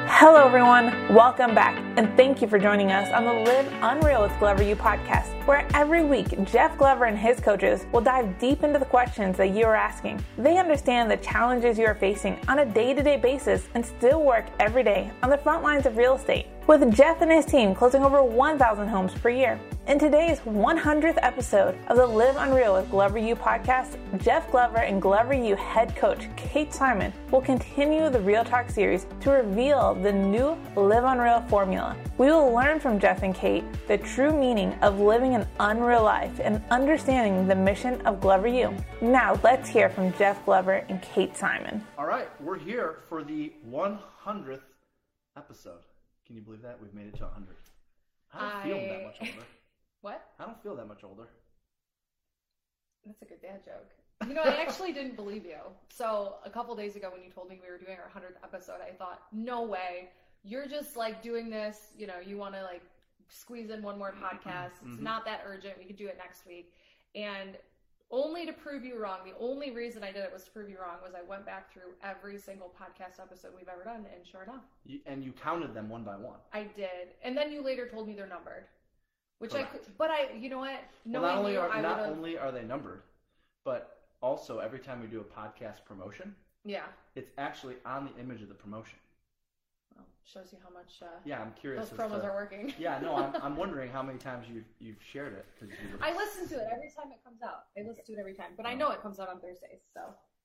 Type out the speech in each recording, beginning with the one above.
Hello everyone, welcome back, and thank you for joining us on the Live Unreal with Glover U podcast, where every week Jeff Glover and his coaches will dive deep into the questions that you are asking. They understand the challenges you are facing on a day-to-day basis and still work every day on the front lines of real estate, with Jeff and his team closing over 1,000 homes per year. In today's 100th episode of the Live Unreal with Glover U podcast, Jeff Glover and Glover U head coach Kate Simon will continue the Real Talk series to reveal the new Live Unreal formula. We will learn from Jeff and Kate the true meaning of living an unreal life and understanding the mission of Glover U. Now let's hear from Jeff Glover and Kate Simon. All right, we're here for the 100th episode. Can you believe that? We've made it to 100. I don't feel that much older. What? I don't feel that much older. That's a good dad joke. You know, I actually didn't believe you. So a couple days ago when you told me we were doing our 100th episode, I thought, no way. You're just like doing this, you know, you want to like squeeze in one more podcast. It's not that urgent. We could do it next week. And only to prove you wrong, the only reason I did it was to prove you wrong, was I went back through every single podcast episode we've ever done, and sure enough. And you counted them one by one. I did. And then you later told me they're numbered. Which Correct. You know what? Well, not only are they numbered, but also every time we do a podcast promotion, it's actually on the image of the promotion. Well, shows you how much I'm curious. Those promos are working. Yeah, no, I'm wondering how many times you've shared it. I listen to it every time it comes out. I listen to it every time, but I know it comes out on Thursdays, so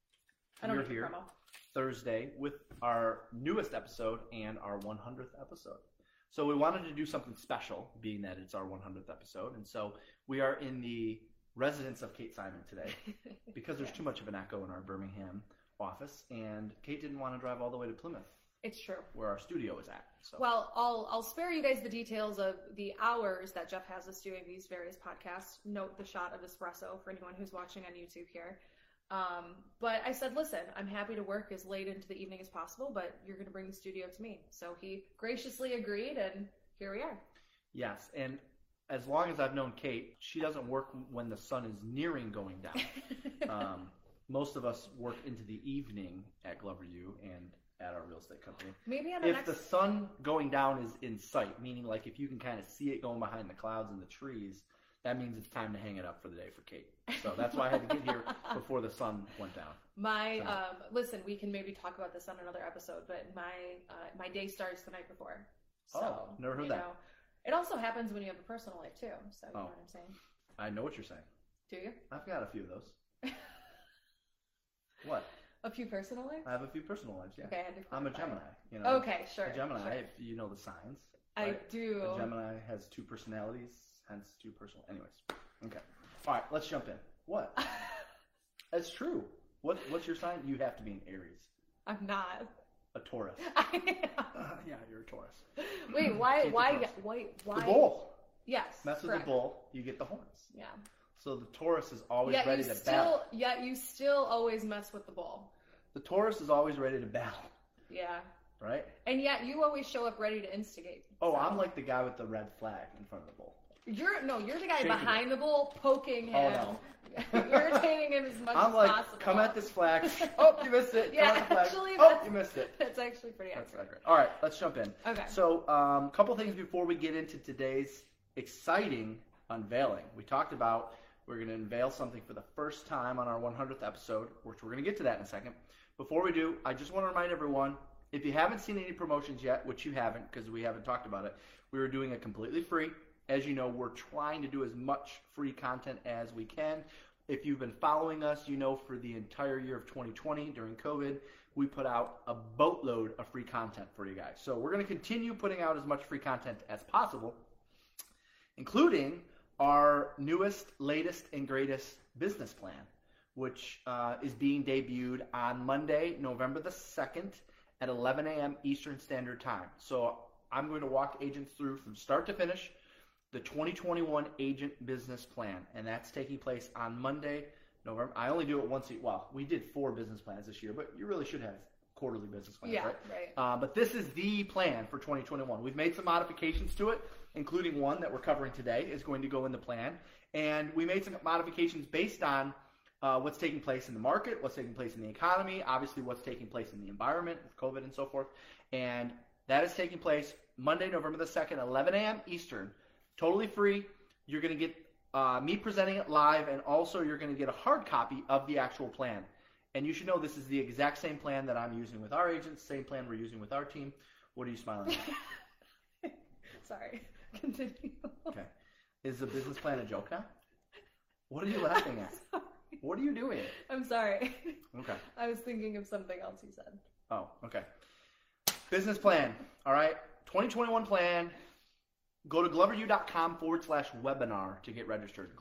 I don't We're need the here promo. Thursday with our newest episode and our 100th episode. So we wanted to do something special, being that it's our 100th episode, and so we are in the residence of Kate Simon today because there's too much of an echo in our Birmingham office, and Kate didn't want to drive all the way to Plymouth. It's true. Where our studio is at. So. Well, I'll spare you guys the details of the hours that Jeff has us doing these various podcasts. Note the shot of espresso for anyone who's watching on YouTube here. But I said, listen, I'm happy to work as late into the evening as possible, but you're going to bring the studio to me. So he graciously agreed, and here we are. Yes, and as long as I've known Kate, she doesn't work when the sun is nearing going down. Most of us work into the evening at Glover U and at our real estate company. Maybe if the sun going down is in sight, meaning like if you can kind of see it going behind the clouds and the trees, that means it's time to hang it up for the day for Kate. So that's why I had to get here before the sun went down. Listen, we can maybe talk about this on another episode, but my day starts the night before. So, never heard that. It also happens when you have a personal life too. So you know what I'm saying? I know what you're saying. Do you? I've got a few of those. What? A few personal lives? I have a few personal lives, yeah. Okay, I had to clarify. I'm a Gemini. You know. Okay, sure. A Gemini, sure. if you know the signs. Right? I do. A Gemini has two personalities, hence two personal. Anyways, okay. All right, let's jump in. What? That's true. What's your sign? You have to be an Aries. I'm not. A Taurus. I am. Yeah, you're a Taurus. Wait, why? The bull. Yes. Mess with the bull, you get the horns. Yeah. So the Taurus is always ready to battle. Yet you still always mess with the bull. The Taurus is always ready to battle. Yeah. Right? And yet you always show up ready to instigate. Oh, so. I'm like the guy with the red flag in front of the bull. You're the guy behind the bull, poking him. Oh, no. Irritating him as much as possible. I'm like, come at this flag. Oh, you missed it. Yeah, come at the flag. actually, you missed it. That's actually pretty accurate. Right. All right, let's jump in. Okay. So, a couple things before we get into today's exciting unveiling. We talked about we're going to unveil something for the first time on our 100th episode, which we're going to get to that in a second. Before we do, I just want to remind everyone, if you haven't seen any promotions yet, which you haven't because we haven't talked about it, we were doing it completely free. As you know, we're trying to do as much free content as we can. If you've been following us, you know for the entire year of 2020 during COVID, we put out a boatload of free content for you guys. So we're going to continue putting out as much free content as possible, including our newest, latest, and greatest business plan, which is being debuted on Monday, November the 2nd at 11 a.m. Eastern Standard Time. So I'm going to walk agents through from start to finish the 2021 Agent Business Plan, and that's taking place on Monday, November. I only do it once a year. Well, we did 4 business plans this year, but you really should have quarterly business plans, right? But this is the plan for 2021. We've made some modifications to it, including one that we're covering today is going to go in the plan, and we made some modifications based on what's taking place in the market, what's taking place in the economy, obviously what's taking place in the environment with COVID and so forth, and That is taking place Monday, November the 2nd, 11 a.m. Eastern. Totally free. You're going to get me presenting it live, and also you're going to get a hard copy of the actual plan. And you should know this is the exact same plan that I'm using with our agents, same plan we're using with our team. What are you smiling at? Sorry. Continue. Okay. Is the business plan a joke now? What are you laughing at? Sorry. What are you doing? I'm sorry. Okay. I was thinking of something else you said. Oh, okay. Business plan. All right. 2021 plan. Go to gloveru.com/webinar to get registered.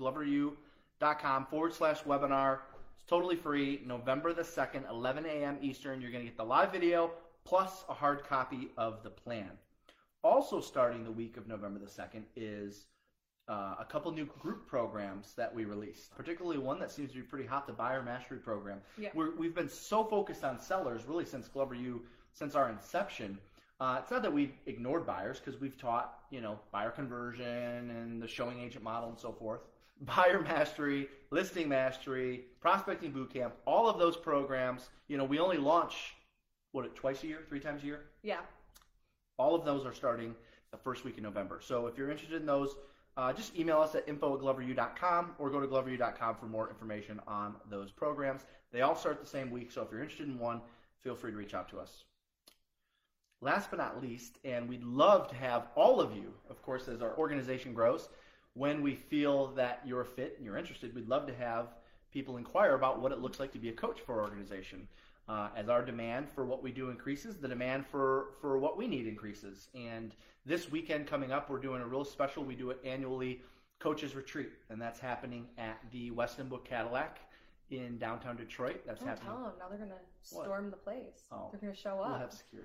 gloveru.com/webinar. It's totally free. November the 2nd, 11 a.m. Eastern. You're going to get the live video plus a hard copy of the plan. Also starting the week of November the 2nd is a couple new group programs that we released, particularly one that seems to be pretty hot, the Buyer Mastery Program. Yeah. We've been so focused on sellers really since GloverU, since our inception. It's not that we've ignored buyers, because we've taught, buyer conversion and the showing agent model and so forth. Buyer Mastery, Listing Mastery, Prospecting Bootcamp, all of those programs, we only launch, twice a year, 3 times a year? Yeah. All of those are starting the first week in November. So if you're interested in those, just email us at info@gloveru.com or go to gloveru.com for more information on those programs. They all start the same week, so if you're interested in one, feel free to reach out to us. Last but not least, and we'd love to have all of you, of course, as our organization grows, when we feel that you're fit and you're interested, we'd love to have people inquire about what it looks like to be a coach for our organization. As our demand for what we do increases, the demand for what we need increases. And this weekend coming up, we're doing a real special. We do it annually, Coaches Retreat, and that's happening at the Westin Book Cadillac in downtown Detroit. That's happening. Don't tell them. Now they're going to storm the place. Oh. They're going to show up. We'll have security.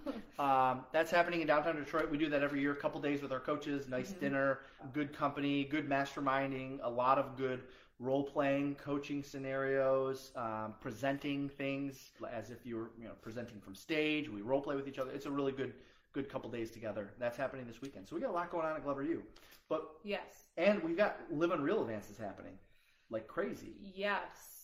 No. That's happening in downtown Detroit. We do that every year, a couple days with our coaches, nice dinner, good company, good masterminding, a lot of good role-playing, coaching scenarios, presenting things as if you were presenting from stage. We role-play with each other. It's a really good couple days together. That's happening this weekend. So we got a lot going on at GloverU. But yes. And we've got Live Unreal advances happening like crazy. Yes.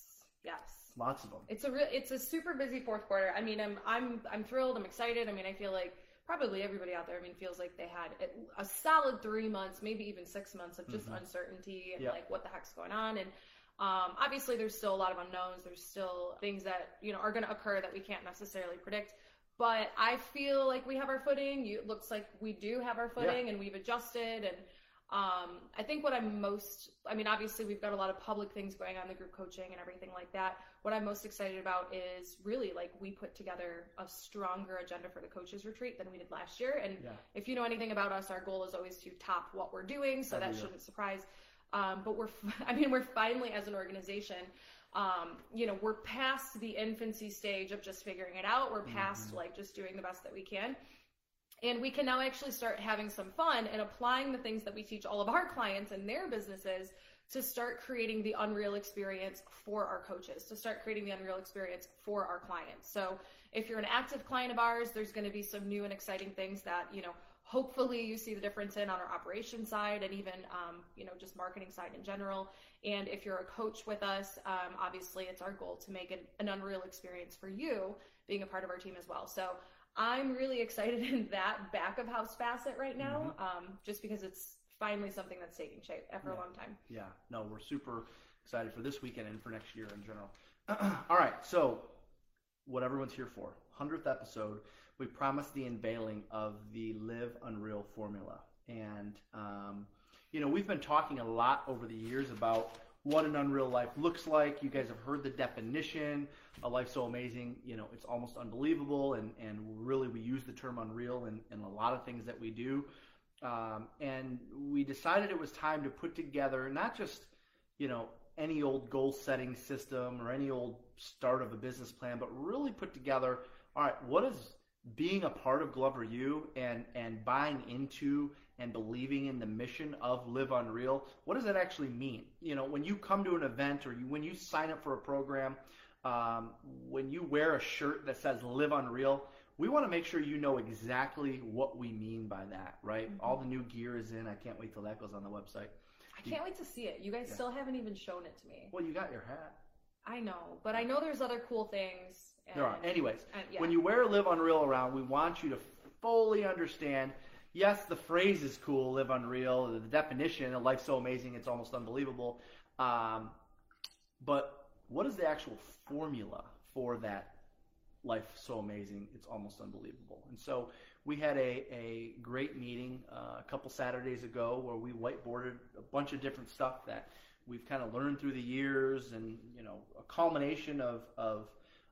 Lots of them. It's a super busy fourth quarter. I mean, I'm thrilled. I'm excited. I mean, I feel like probably everybody out there, feels like they had a solid 3 months, maybe even 6 months of just uncertainty and like what the heck's going on. And obviously there's still a lot of unknowns. There's still things that, are going to occur that we can't necessarily predict. But I feel like we have our footing. It looks like we do have our footing and we've adjusted. And I think what obviously we've got a lot of public things going on, the group coaching and everything like that. What I'm most excited about is really we put together a stronger agenda for the coaches retreat than we did last year. And if you know anything about us, our goal is always to top what we're doing. So that shouldn't surprise. But we're finally, as an organization, we're past the infancy stage of just figuring it out. We're past just doing the best that we can. And we can now actually start having some fun and applying the things that we teach all of our clients and their businesses to start creating the Unreal experience for our coaches, to start creating the Unreal experience for our clients. So if you're an active client of ours, there's going to be some new and exciting things that, hopefully you see the difference in on our operations side and even, just marketing side in general. And if you're a coach with us, obviously it's our goal to make it an Unreal experience for you being a part of our team as well. So I'm really excited in that back of house facet right now, just because it's finally something that's taking shape after a long time. Yeah, no, we're super excited for this weekend and for next year in general. All right, so what everyone's here for, 100th episode, we promised the unveiling of the Live Unreal formula. And, we've been talking a lot over the years about what an unreal life looks like. You guys have heard the definition. A life so amazing, it's almost unbelievable. And really we use the term unreal in a lot of things that we do. And we decided it was time to put together not just, any old goal setting system or any old start of a business plan, but really put together, all right, what is being a part of GloverU and buying into and believing in the mission of Live Unreal, what does that actually mean? When you come to an event or when you sign up for a program, when you wear a shirt that says Live Unreal, we want to make sure you know exactly what we mean by that, right? All the new gear is in. I can't wait till that goes on the website. I can't wait to see it. You guys still haven't even shown it to me. Well, you got your hat. I know, but I know there's other cool things. There are. Anyways, when you wear Live Unreal around, we want you to fully understand. Yes, the phrase is cool, live unreal. The definition, a life so amazing, it's almost unbelievable. But what is the actual formula for that life so amazing, it's almost unbelievable? And so we had a great meeting a couple Saturdays ago where we whiteboarded a bunch of different stuff that we've kind of learned through the years, and a culmination of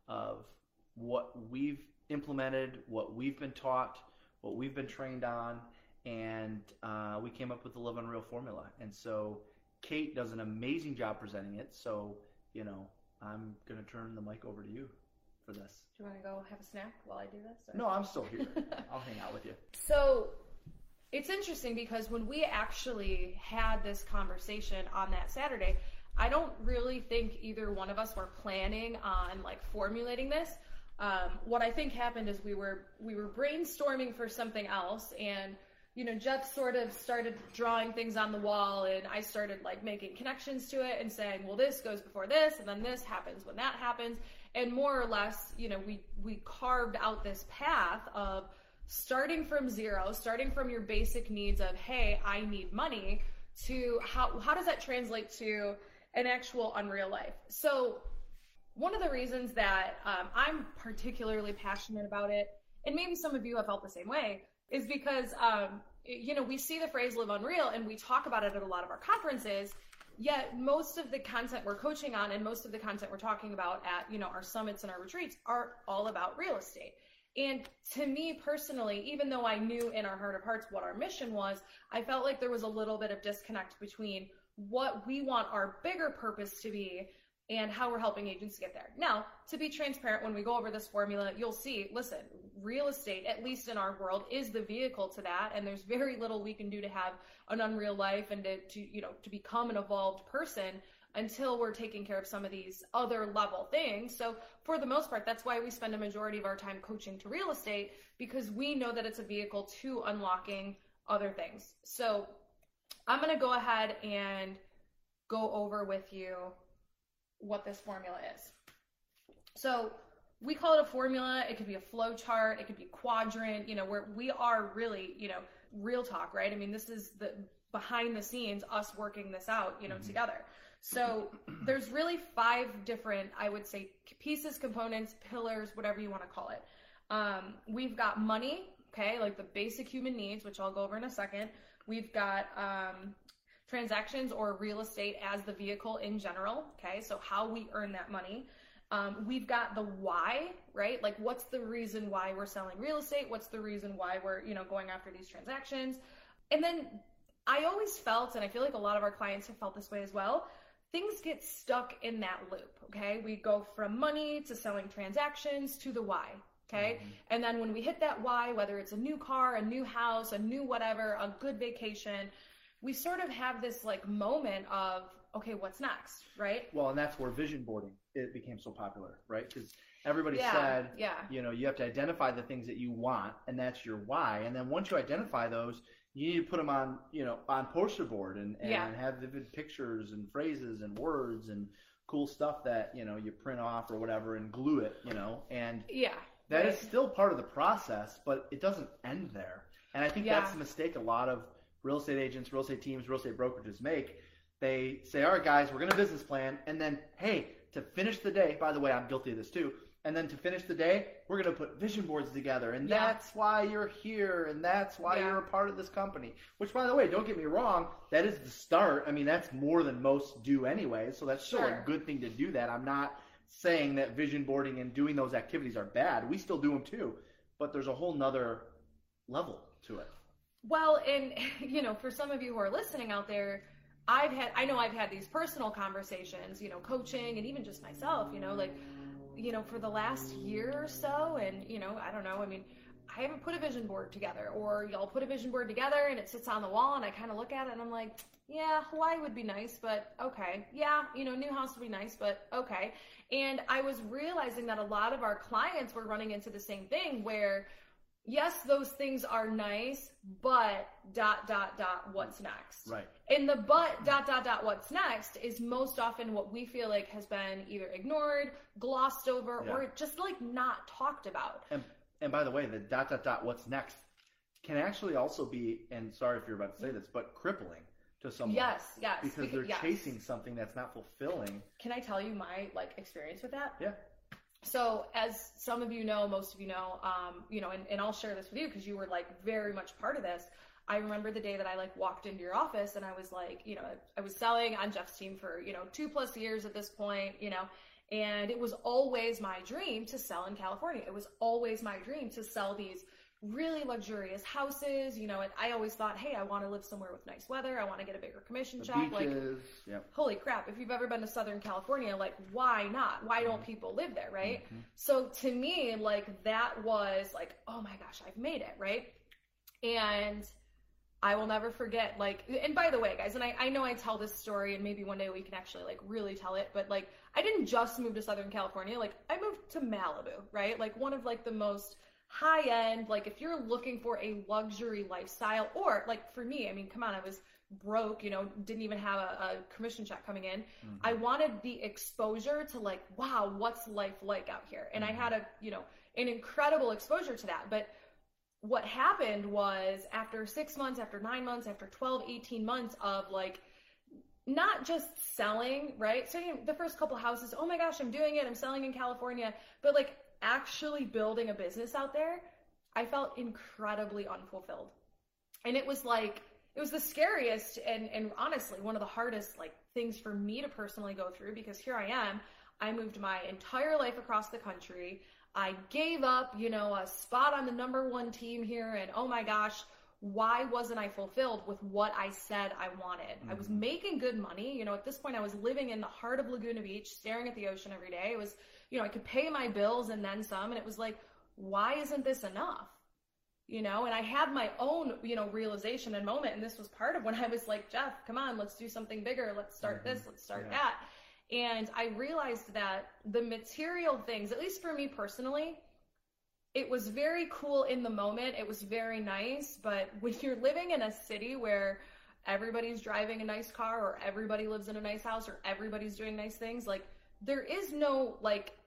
what we've implemented, what we've been taught, what we've been trained on, and we came up with the Live Unreal formula. And so Kate does an amazing job presenting it. So I'm going to turn the mic over to you for this. Do you want to go have a snack while I do this? Or? No, I'm still here. I'll hang out with you. So it's interesting because when we actually had this conversation on that Saturday, I don't really think either one of us were planning on formulating this. What I think happened is we were brainstorming for something else, and Jeff sort of started drawing things on the wall, and I started making connections to it and saying, well, this goes before this, and then this happens when that happens. And more or less, we carved out this path of starting from zero, starting from your basic needs of, hey, I need money, to how does that translate to an actual unreal life? So one of the reasons that I'm particularly passionate about it, and maybe some of you have felt the same way, is because, we see the phrase live unreal and we talk about it at a lot of our conferences, yet most of the content we're coaching on and most of the content we're talking about at, our summits and our retreats are all about real estate. And to me personally, even though I knew in our heart of hearts what our mission was, I felt like there was a little bit of disconnect between what we want our bigger purpose to be and how we're helping agents get there. Now, to be transparent, when we go over this formula, you'll see, listen, real estate, at least in our world, is the vehicle to that, and there's very little we can do to have an unreal life and to become an evolved person until we're taking care of some of these other level things. So for the most part, that's why we spend a majority of our time coaching to real estate, because we know that it's a vehicle to unlocking other things. So I'm going to go ahead and go over with you what this formula is. So we call it a formula. It could be a flow chart. It could be a quadrant, where we are really, real talk, right? I mean, this is the behind the scenes, us working this out, together. So there's really 5 different, I would say, pieces, components, pillars, whatever you want to call it. We've got money, okay, like the basic human needs, which I'll go over in a second. We've got transactions or real estate as the vehicle in general, okay, so how we earn that money. We've got the why, right? Like, what's the reason why we're selling real estate? What's the reason why we're, going after these transactions? And then I always felt, and I feel like a lot of our clients have felt this way as well, things get stuck in that loop, okay? We go from money to selling transactions to the why, okay? Mm-hmm. And then when we hit that why, whether it's a new car, a new house, a new whatever, a good vacation, we sort of have this moment of, okay, what's next, right? Well, and that's where vision boarding, it became so popular, right? Because everybody said, you have to identify the things that you want, and that's your why. And then once you identify those, you need to put them on, on poster board and have vivid pictures and phrases and words and cool stuff that, you print off or whatever and glue it, and that is still part of the process, but it doesn't end there. And I think that's the mistake a lot of real estate agents, real estate teams, real estate brokerages make. They say, all right, guys, we're going to business plan. And then, hey, to finish the day, by the way, I'm guilty of this too. And then to finish the day, we're going to put vision boards together. And that's why you're here. And that's why you're a part of this company. Which, by the way, don't get me wrong, that is the start. I mean, that's more than most do anyway. So that's still a good thing to do that. I'm not saying that vision boarding and doing those activities are bad. We still do them too. But there's a whole nother level to it. Well, and, for some of you who are listening out there, I know I've had these personal conversations, coaching, and even just myself, for the last year or so, and, I don't know, I mean, I haven't put a vision board together, or y'all put a vision board together and it sits on the wall and I kind of look at it and I'm like, yeah, Hawaii would be nice, but okay. Yeah, new house would be nice, but okay. And I was realizing that a lot of our clients were running into the same thing where, yes, those things are nice, but ... what's next? Right. And the but ... what's next is most often what we feel like has been either ignored, glossed over, or just not talked about. And by the way, the ... what's next can actually also be, and sorry if you're about to say this, but crippling to someone. Yes. Because they're chasing something that's not fulfilling. Can I tell you my experience with that? Yeah. So as some of you know, most of you know, and I'll share this with you because you were very much part of this. I remember the day that I walked into your office and I was I was selling on Jeff's team for, 2+ years at this point, and it was always my dream to sell in California. It was always my dream to sell these really luxurious houses, and I always thought, hey, I want to live somewhere with nice weather. I want to get a bigger commission check. Beaches, yep. Holy crap. If you've ever been to Southern California, why not? Why don't people live there, right? Mm-hmm. So to me, that was oh my gosh, I've made it, right? And I will never forget, and by the way, guys, and I know I tell this story and maybe one day we can actually really tell it, but I didn't just move to Southern California. I moved to Malibu, right? One of the most high end, if you're looking for a luxury lifestyle, or for me, I mean, come on, I was broke, didn't even have a commission check coming in. Mm-hmm. I wanted the exposure to wow, what's life like out here? And mm-hmm. I had an incredible exposure to that. But what happened was after 6 months, after 9 months, after 12, 18 months of not just selling, right? So the first couple houses, oh my gosh, I'm doing it. I'm selling in California. But actually building a business out there, I felt incredibly unfulfilled. And it was it was the scariest and honestly one of the hardest things for me to personally go through, because here I am, I moved my entire life across the country. I gave up, a spot on the #1 team here, and oh my gosh, why wasn't I fulfilled with what I said I wanted? Mm-hmm. I was making good money. At this point I was living in the heart of Laguna Beach, staring at the ocean every day. It was, I could pay my bills and then some, and it was why isn't this enough? And I had my own, realization and moment, and this was part of when I was Jeff, come on, let's do something bigger. Let's start mm-hmm. this, let's start yeah. that. And I realized that the material things, at least for me personally, it was very cool in the moment. It was very nice. But when you're living in a city where everybody's driving a nice car, or everybody lives in a nice house, or everybody's doing nice things, there is no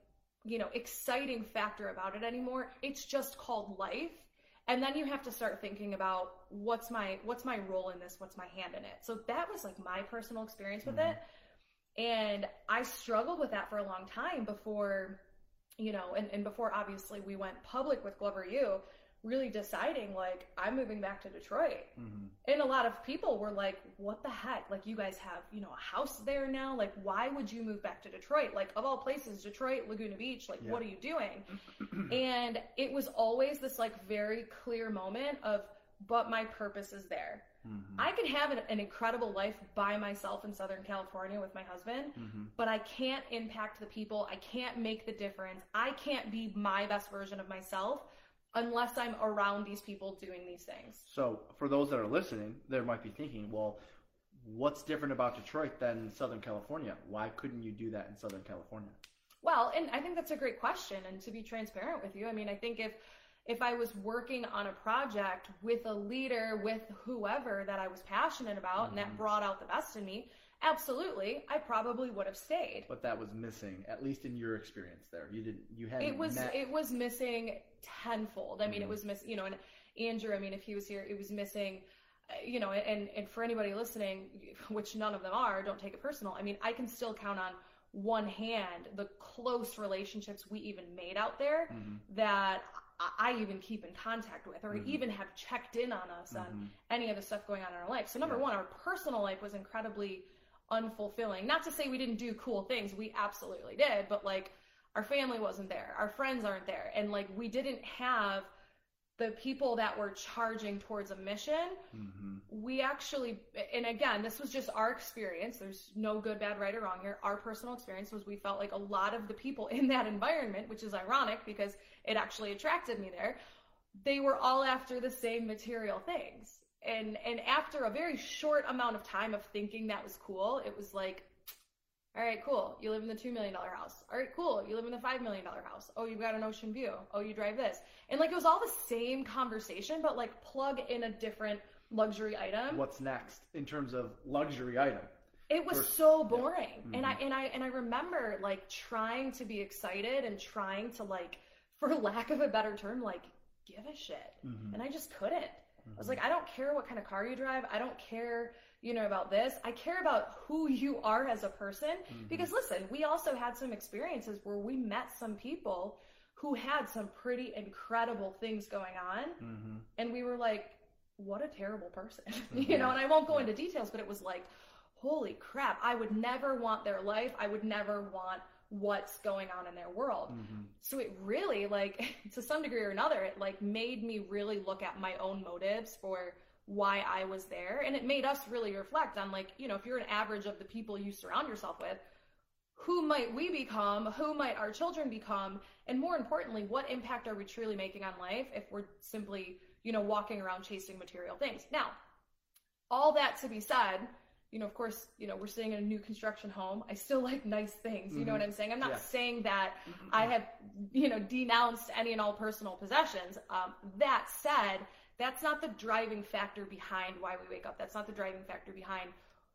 exciting factor about it anymore. It's just called life. And then you have to start thinking about what's my role in this? What's my hand in it? So that was my personal experience with mm-hmm. it. And I struggled with that for a long time before, and before obviously we went public with Glover U, really deciding I'm moving back to Detroit. Mm-hmm. And a lot of people were what the heck? You guys have, a house there now. Why would you move back to Detroit? Of all places, Detroit, Laguna Beach, yeah. What are you doing? And it was always this very clear moment of, but my purpose is there. Mm-hmm. I could have an incredible life by myself in Southern California with my husband, mm-hmm. but I can't impact the people. I can't make the difference. I can't be my best version of myself unless I'm around these people doing these things. So for those that are listening, they might be thinking, well, what's different about Detroit than Southern California? Why couldn't you do that in Southern California? Well, and I think that's a great question. And to be transparent with you, I mean, I think if I was working on a project with a leader, with whoever that I was passionate about, mm-hmm. and that brought out the best in me, absolutely, I probably would have stayed. But that was missing, at least in your experience there. It was missing tenfold. I mean, it was missing, and Andrew, I mean, if he was here, it was missing, and for anybody listening, which none of them are, don't take it personal. I mean, I can still count on one hand the close relationships we even made out there mm-hmm. that I even keep in contact with, or mm-hmm. even have checked in on us mm-hmm. on any of the stuff going on in our life. So number one, our personal life was incredibly unfulfilling. Not to say we didn't do cool things. We absolutely did. But our family wasn't there. Our friends aren't there. And we didn't have the people that were charging towards a mission. Mm-hmm. We actually, and again, this was just our experience. There's no good, bad, right, or wrong here. Our personal experience was we felt like a lot of the people in that environment, which is ironic because it actually attracted me there, they were all after the same material things. And after a very short amount of time of thinking that was cool, it was all right, cool. You live in the $2 million house. All right, cool. You live in the $5 million house. Oh, you've got an ocean view. Oh, you drive this. And it was all the same conversation, but plug in a different luxury item. What's next in terms of luxury item? It was so boring. Yeah. Mm-hmm. And I remember trying to be excited and trying to for lack of a better term, like, give a shit. And I just couldn't. I was like, I don't care what kind of car you drive. I don't care, about this. I care about who you are as a person. Because listen, we also had some experiences where we met some people who had some pretty incredible things going on. And we were like, what a terrible person, and I won't go into details, but it was like, holy crap, I would never want their life. I would never want what's going on in their world. So it really, like, to some degree or another, it like made me really look at my own motives for why I was there. And it made us really reflect on, like, if you're an average of the people you surround yourself with, who might we become? Who might our children become? And more importantly, what impact are we truly making on life if we're simply, walking around chasing material things? Now, all that to be said, of course, we're staying in a new construction home. I still like nice things. You know what I'm saying? I'm not saying that I have, denounced any and all personal possessions. That said, that's not the driving factor behind why we wake up. That's not the driving factor behind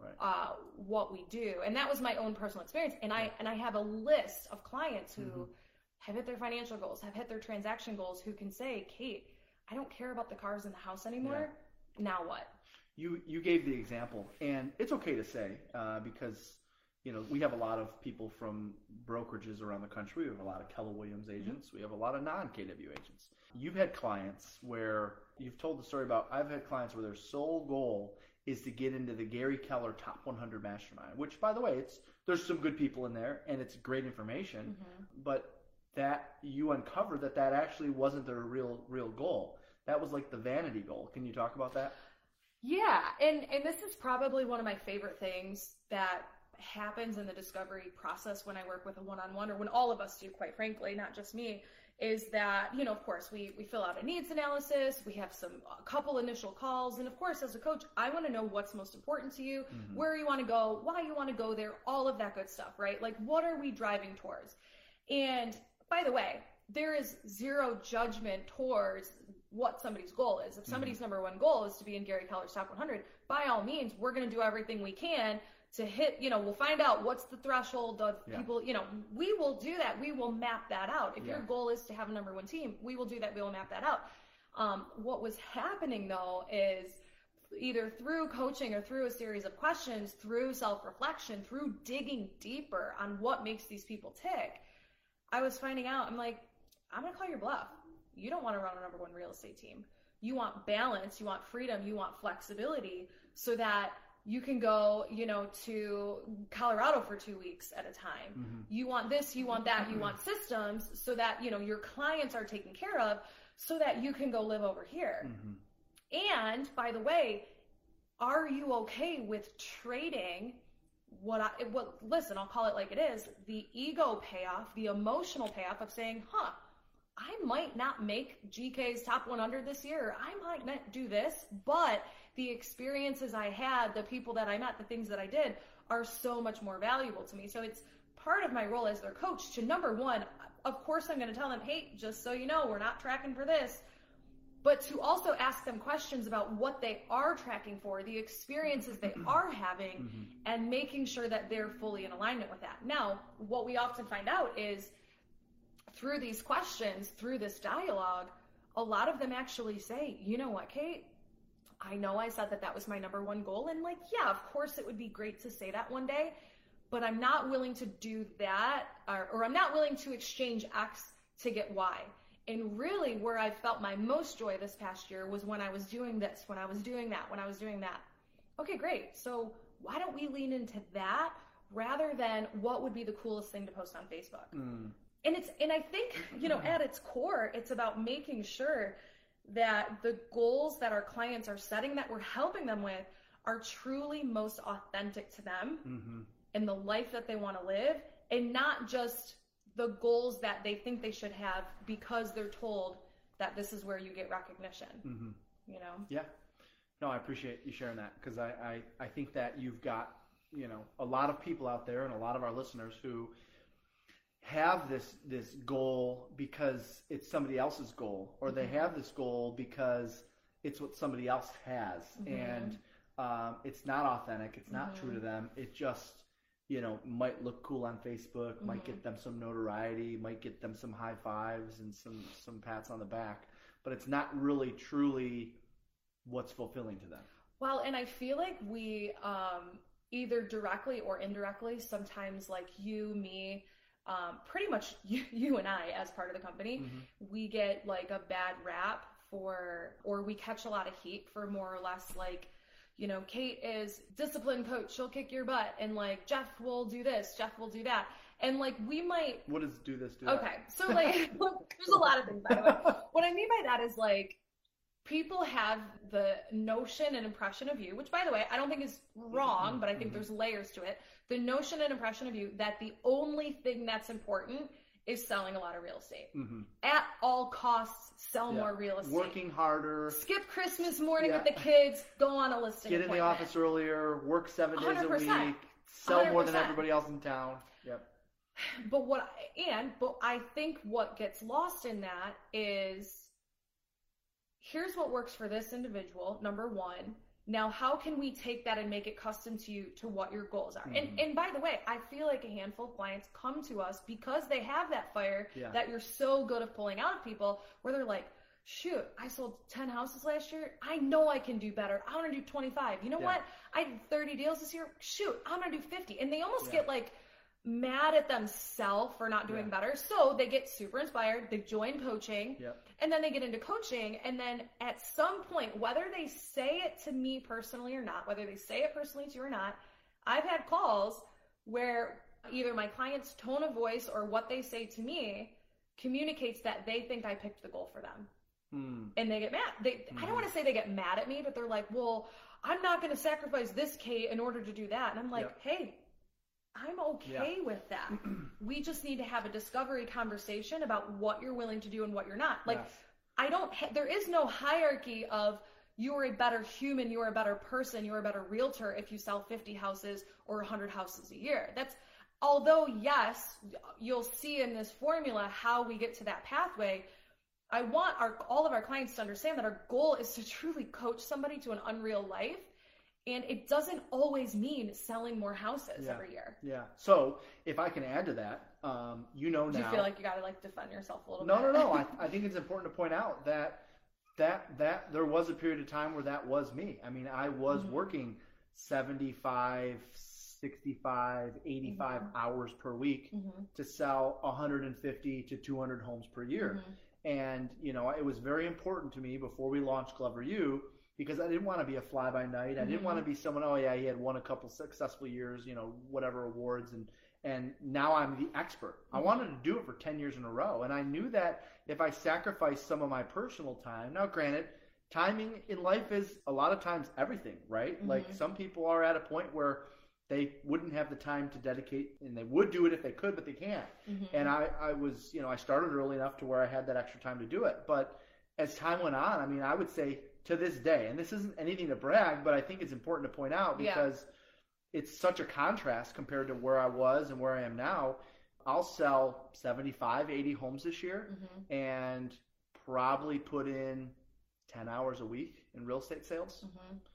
what we do. And that was my own personal experience. And I have a list of clients who have hit their financial goals, have hit their transaction goals, who can say, Kate, I don't care about the cars in the house anymore. Now what? You gave the example, and it's okay to say, because, we have a lot of people from brokerages around the country. We have a lot of Keller Williams agents. We have a lot of non-KW agents. You've had clients where you've told the story about, I've had clients where their sole goal is to get into the Gary Keller Top 100 Mastermind, which, by the way, there's some good people in there, and it's great information, but that you uncovered that actually wasn't their real goal. That was like the vanity goal. Can you talk about that? Yeah, and this is probably one of my favorite things that happens in the discovery process when I work with a one-on-one, or when all of us do, quite frankly, not just me, is that, of course, we fill out a needs analysis, we have a couple initial calls, and of course, as a coach, I want to know what's most important to you, where you want to go, why you want to go there, all of that good stuff, right? Like, what are we driving towards? And by the way, there is zero judgment towards what somebody's goal is. If somebody's number one goal is to be in Gary Keller's Top 100, by all means, we're going to do everything we can to hit, we'll find out what's the threshold of people, we will do that. We will map that out. If your goal is to have a number one team, we will do that. We will map that out. What was happening, though, is either through coaching or through a series of questions, through self-reflection, through digging deeper on what makes these people tick, I was finding out, I'm like, I'm going to call your bluff. You don't want to run a number one real estate team. You want balance, you want freedom, you want flexibility, so that you can go, to Colorado for 2 weeks at a time. You want this, you want that, you want systems, so that, your clients are taken care of, so that you can go live over here. And by the way, are you okay with trading listen, I'll call it like it is, the ego payoff, the emotional payoff of saying, I might not make GK's Top 100 this year, or I might not do this, but the experiences I had, the people that I met, the things that I did are so much more valuable to me. So it's part of my role as their coach to, number one, of course I'm going to tell them, hey, just so you know, we're not tracking for this, but to also ask them questions about what they are tracking for, the experiences they are having, and making sure that they're fully in alignment with that. Now, what we often find out is, through these questions, through this dialogue, a lot of them actually say, you know what, Kate, I know I said that was my number one goal, and like, yeah, of course it would be great to say that one day, but I'm not willing to do that, or I'm not willing to exchange X to get Y. And really where I felt my most joy this past year was when I was doing this, when I was doing that, when I was doing that. Okay, great. So why don't we lean into that rather than what would be the coolest thing to post on Facebook? And I think, at its core, it's about making sure that the goals that our clients are setting, that we're helping them with, are truly most authentic to them and the life that they want to live, and not just the goals that they think they should have because they're told that this is where you get recognition. Yeah. No, I appreciate you sharing that, because I think that you've got, a lot of people out there, and a lot of our listeners who have this goal because it's somebody else's goal, or they have this goal because it's what somebody else has, and it's not authentic, it's not true to them. It just, might look cool on Facebook, might get them some notoriety, might get them some high fives and some pats on the back, but it's not really truly what's fulfilling to them. Well, and I feel like we, either directly or indirectly, sometimes like you, me, pretty much you and I as part of the company, we get like a bad rap or we catch a lot of heat for more or less like, Kate is discipline coach, she'll kick your butt, and like Jeff will do this, Jeff will do that. And like we might... What does do this, do that? Okay, so like there's a lot of things, by the way. What I mean by that is like people have the notion and impression of you, which by the way, I don't think is wrong, but I think there's layers to it. The notion and impression of you that the only thing that's important is selling a lot of real estate. At all costs, sell more real estate. Working harder. Skip Christmas morning with the kids, go on a listing Get in the office earlier, work 7 days a week, sell 100%. More than everybody else in town. Yep. But I think what gets lost in that is, here's what works for this individual, number one. Now, how can we take that and make it custom to you, to what your goals are? And by the way, I feel like a handful of clients come to us because they have that fire that you're so good at pulling out of people, where they're like, shoot, I sold 10 houses last year. I know I can do better. I want to do 25. You know what? I did 30 deals this year. Shoot, I'm going to do 50. And they almost get like mad at themselves for not doing better. So they get super inspired. They join coaching and then they get into coaching. And then at some point, whether they say it to me personally or not, whether they say it personally to you or not, I've had calls where either my client's tone of voice or what they say to me communicates that they think I picked the goal for them. And they get mad. I don't want to say they get mad at me, but they're like, well, I'm not going to sacrifice this, Kate, in order to do that. And I'm like, hey, I'm okay with that. We just need to have a discovery conversation about what you're willing to do and what you're not. Like, there is no hierarchy of you're a better human, you're a better person, you're a better realtor if you sell 50 houses or 100 houses a year. Although yes, you'll see in this formula how we get to that pathway. I want all of our clients to understand that our goal is to truly coach somebody to an unreal life. And it doesn't always mean selling more houses every year. Yeah. So if I can add to that, now. Do you feel like you got to like defend yourself a little bit? No. I think it's important to point out that there was a period of time where that was me. I mean, I was working 75, 65, 85 hours per week to sell 150 to 200 homes per year. And, it was very important to me before we launched Glover U, because I didn't want to be a fly-by-night. I didn't want to be someone, he had won a couple successful years, whatever awards, and now I'm the expert. I wanted to do it for 10 years in a row, and I knew that if I sacrificed some of my personal time, now granted, timing in life is a lot of times everything, right? Like some people are at a point where they wouldn't have the time to dedicate, and they would do it if they could, but they can't. And I was, I started early enough to where I had that extra time to do it. But as time went on, I mean, I would say to this day, and this isn't anything to brag, but I think it's important to point out because it's such a contrast compared to where I was and where I am now. I'll sell 75, 80 homes this year and probably put in 10 hours a week in real estate sales.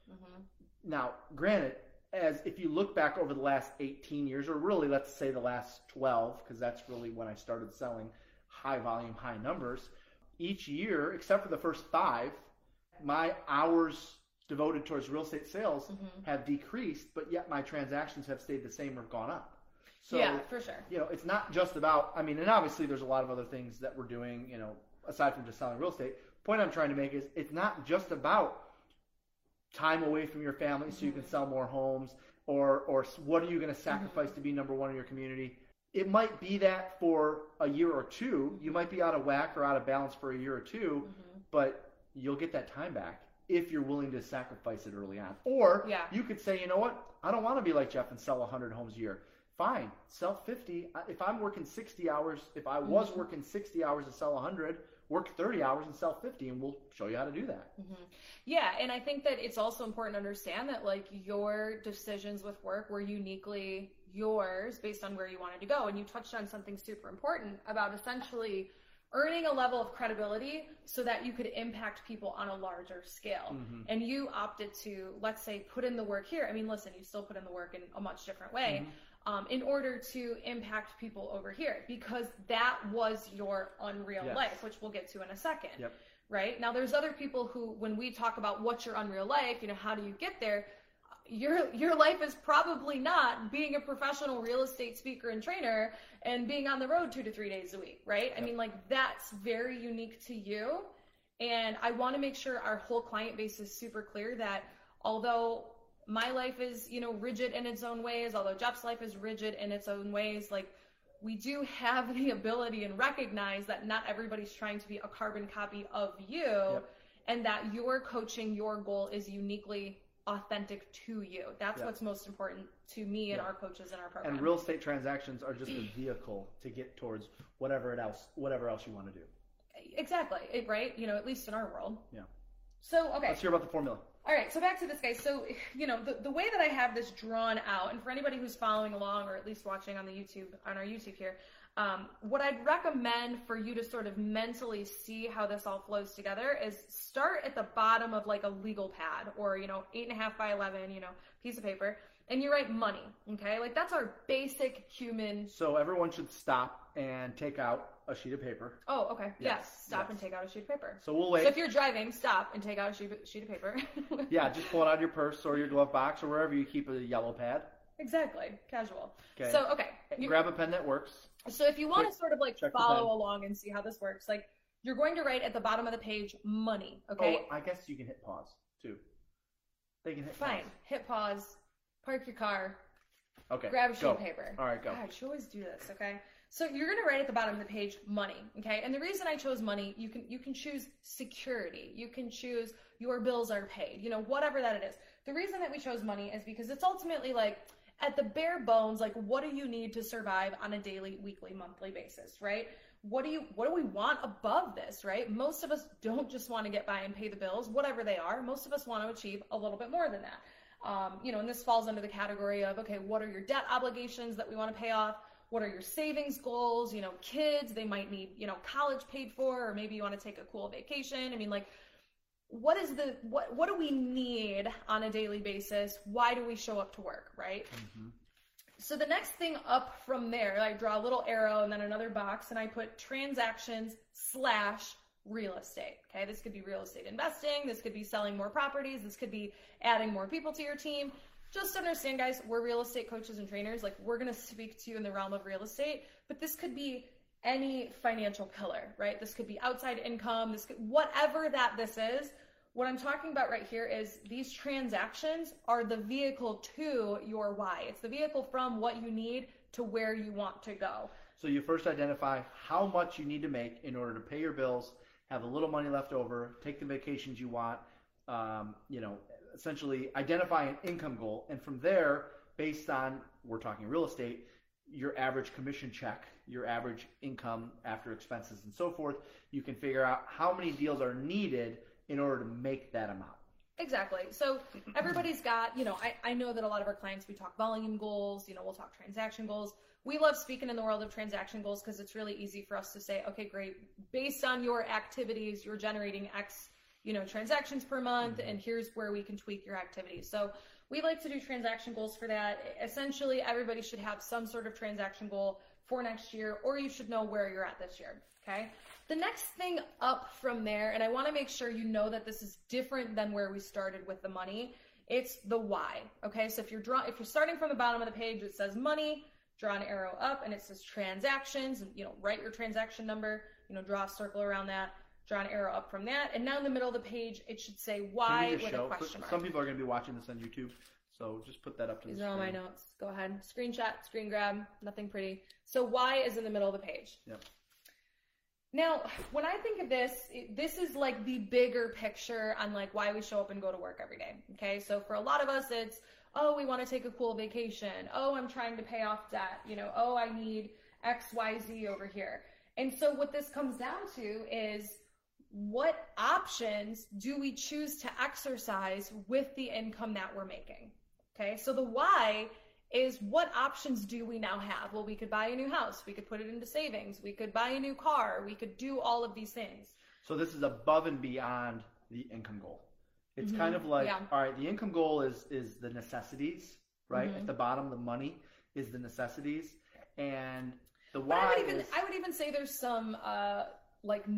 Now, granted, as if you look back over the last 18 years, or really let's say the last 12, because that's really when I started selling high volume, high numbers, each year, except for the first 5, my hours devoted towards real estate sales have decreased, but yet my transactions have stayed the same or gone up. So, yeah, for sure. It's not just about, and obviously there's a lot of other things that we're doing, aside from just selling real estate. The point I'm trying to make is it's not just about time away from your family so you can sell more homes, or what are you going to sacrifice to be number one in your community. It might be that for a year or two, you might be out of whack or out of balance for a year or two, but you'll get that time back if you're willing to sacrifice it early on. Or you could say, you know what, I don't want to be like Jeff and sell 100 homes a year. Fine, sell 50. If I'm working 60 hours, if I was working 60 hours to sell 100, work 30 hours and sell 50, and we'll show you how to do that. Yeah, and I think that it's also important to understand that like your decisions with work were uniquely yours based on where you wanted to go. And you touched on something super important about essentially earning a level of credibility so that you could impact people on a larger scale. And you opted to, let's say, put in the work here. Listen, you still put in the work in a much different way. in order to impact people over here, because that was your unreal life, which we'll get to in a second. Yep. Right? Now, there's other people who, when we talk about what's your unreal life, how do you get there? Your life is probably not being a professional real estate speaker and trainer and being on the road 2 to 3 days a week, right? Yep. I mean, that's very unique to you. And I want to make sure our whole client base is super clear that although my life is, rigid in its own ways, although Jeff's life is rigid in its own ways, like, we do have the ability and recognize that not everybody's trying to be a carbon copy of you, and that your coaching, your goal is uniquely authentic to you. That's what's most important to me and our coaches in our program. And real estate transactions are just a vehicle to get towards whatever else you want to do. Exactly. Right? At least in our world. Yeah. So, okay. Let's hear about the formula. All right, so back to this, guys. So, the way that I have this drawn out, and for anybody who's following along or at least watching on our YouTube here, what I'd recommend for you to sort of mentally see how this all flows together is start at the bottom of like a legal pad or, 8.5 by 11, piece of paper, and you write money, okay? Like, that's our basic human. So everyone should stop and take out a sheet of paper. Oh, okay. Yes. Stop and take out a sheet of paper. So we'll wait. So if you're driving, stop and take out a sheet of paper. Yeah, just pull it out of your purse or your glove box or wherever you keep a yellow pad. Exactly. Casual. Okay. So, okay. Grab a pen that works. So if you want to sort of like check the follow pen. along and see how this works, like, you're going to write at the bottom of the page money, okay? Oh, I guess you can hit pause too. They can hit Fine. pause. Hit pause. Park your car. Okay. Grab a sheet go. of paper. All right, go. God, you always do this, okay? So you're going to write at the bottom of the page money, okay? And the reason I chose money, you can choose security. You can choose your bills are paid, whatever that it is. The reason that we chose money is because it's ultimately like, at the bare bones, like, what do you need to survive on a daily, weekly, monthly basis, right? What do we want above this, right? Most of us don't just want to get by and pay the bills, whatever they are. Most of us want to achieve a little bit more than that. And this falls under the category of, okay, what are your debt obligations that we want to pay off? What are your savings goals? Kids, they might need, college paid for, or maybe you want to take a cool vacation. I mean, like, what do we need on a daily basis? Why do we show up to work, right? Mm-hmm. So the next thing up from there, I draw a little arrow and then another box, and I put transactions / real estate. Okay, this could be real estate investing. This could be selling more properties. This could be adding more people to your team. Just understand, guys, we're real estate coaches and trainers. Like, we're going to speak to you in the realm of real estate, but this could be any financial pillar, right? This could be outside income. Whatever this is. What I'm talking about right here is these transactions are the vehicle to your why. It's the vehicle from what you need to where you want to go. So you first identify how much you need to make in order to pay your bills, have a little money left over, take the vacations you want, essentially identify an income goal. And from there, based on, we're talking real estate, your average commission check, your average income after expenses and so forth, you can figure out how many deals are needed in order to make that amount. Exactly. So everybody's got, I know that a lot of our clients, we talk volume goals, we'll talk transaction goals. We love speaking in the world of transaction goals because it's really easy for us to say, okay, great. Based on your activities, you're generating X, transactions per month, and here's where we can tweak your activities. So we like to do transaction goals for that. Essentially, everybody should have some sort of transaction goal for next year, or you should know where you're at this year. Okay. The next thing up from there, and I want to make sure you know that this is different than where we started with the money, it's the why. Okay, so if you're starting from the bottom of the page, it says money, draw an arrow up, and it says transactions, and write your transaction number, draw a circle around that, draw an arrow up from that, and now in the middle of the page, it should say why with a question mark. Some people are going to be watching this on YouTube, so just put that up to the screen. These are all my notes. Go ahead, screenshot, screen grab, nothing pretty. So why is in the middle of the page. Yep. Now, when I think of this, this is like the bigger picture on like why we show up and go to work every day. Okay, so for a lot of us, it's, oh, we want to take a cool vacation. Oh, I'm trying to pay off debt. Oh, I need X, Y, Z over here. And so what this comes down to is, what options do we choose to exercise with the income that we're making? Okay, so the why is, what options do we now have? Well, we could buy a new house. We could put it into savings. We could buy a new car. We could do all of these things. So this is above and beyond the income goal. It's kind of like, all right, the income goal is the necessities, right? At the bottom, the money. is the necessities, and the But why I would even say there's some like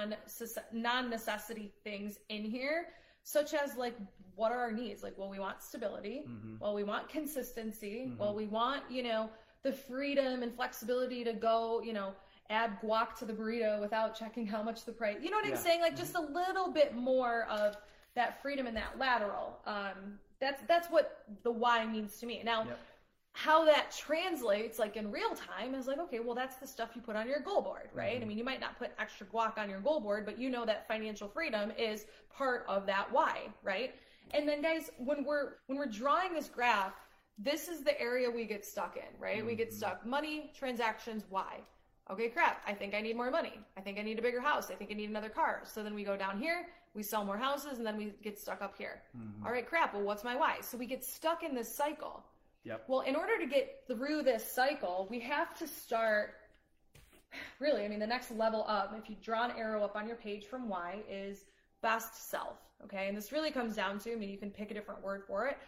non-necessity things in here, such as like, what are our needs? Like, well, we want stability. Mm-hmm. Well, we want consistency. Mm-hmm. Well, we want, the freedom and flexibility to go, add guac to the burrito without checking how much the price. You know what I'm saying? Like, just a little bit more of that freedom and that lateral. That's what the why means to me. Now, how that translates, like in real time, is like, okay, well, that's the stuff you put on your goal board, right? I mean, you might not put extra guac on your goal board, but you know that financial freedom is part of that why, right? And then, guys, when we're drawing this graph, this is the area we get stuck in, right? We get stuck. Money, transactions, why? Okay, crap, I think I need more money. I think I need a bigger house. I think I need another car. So then we go down here, we sell more houses, and then we get stuck up here. All right, crap, well, what's my why? So we get stuck in this cycle. Yep. Well, in order to get through this cycle, we have to start, really, I mean, the next level up, if you draw an arrow up on your page from why, is best self, okay? And this really comes down to, I mean, you can pick a different word for it.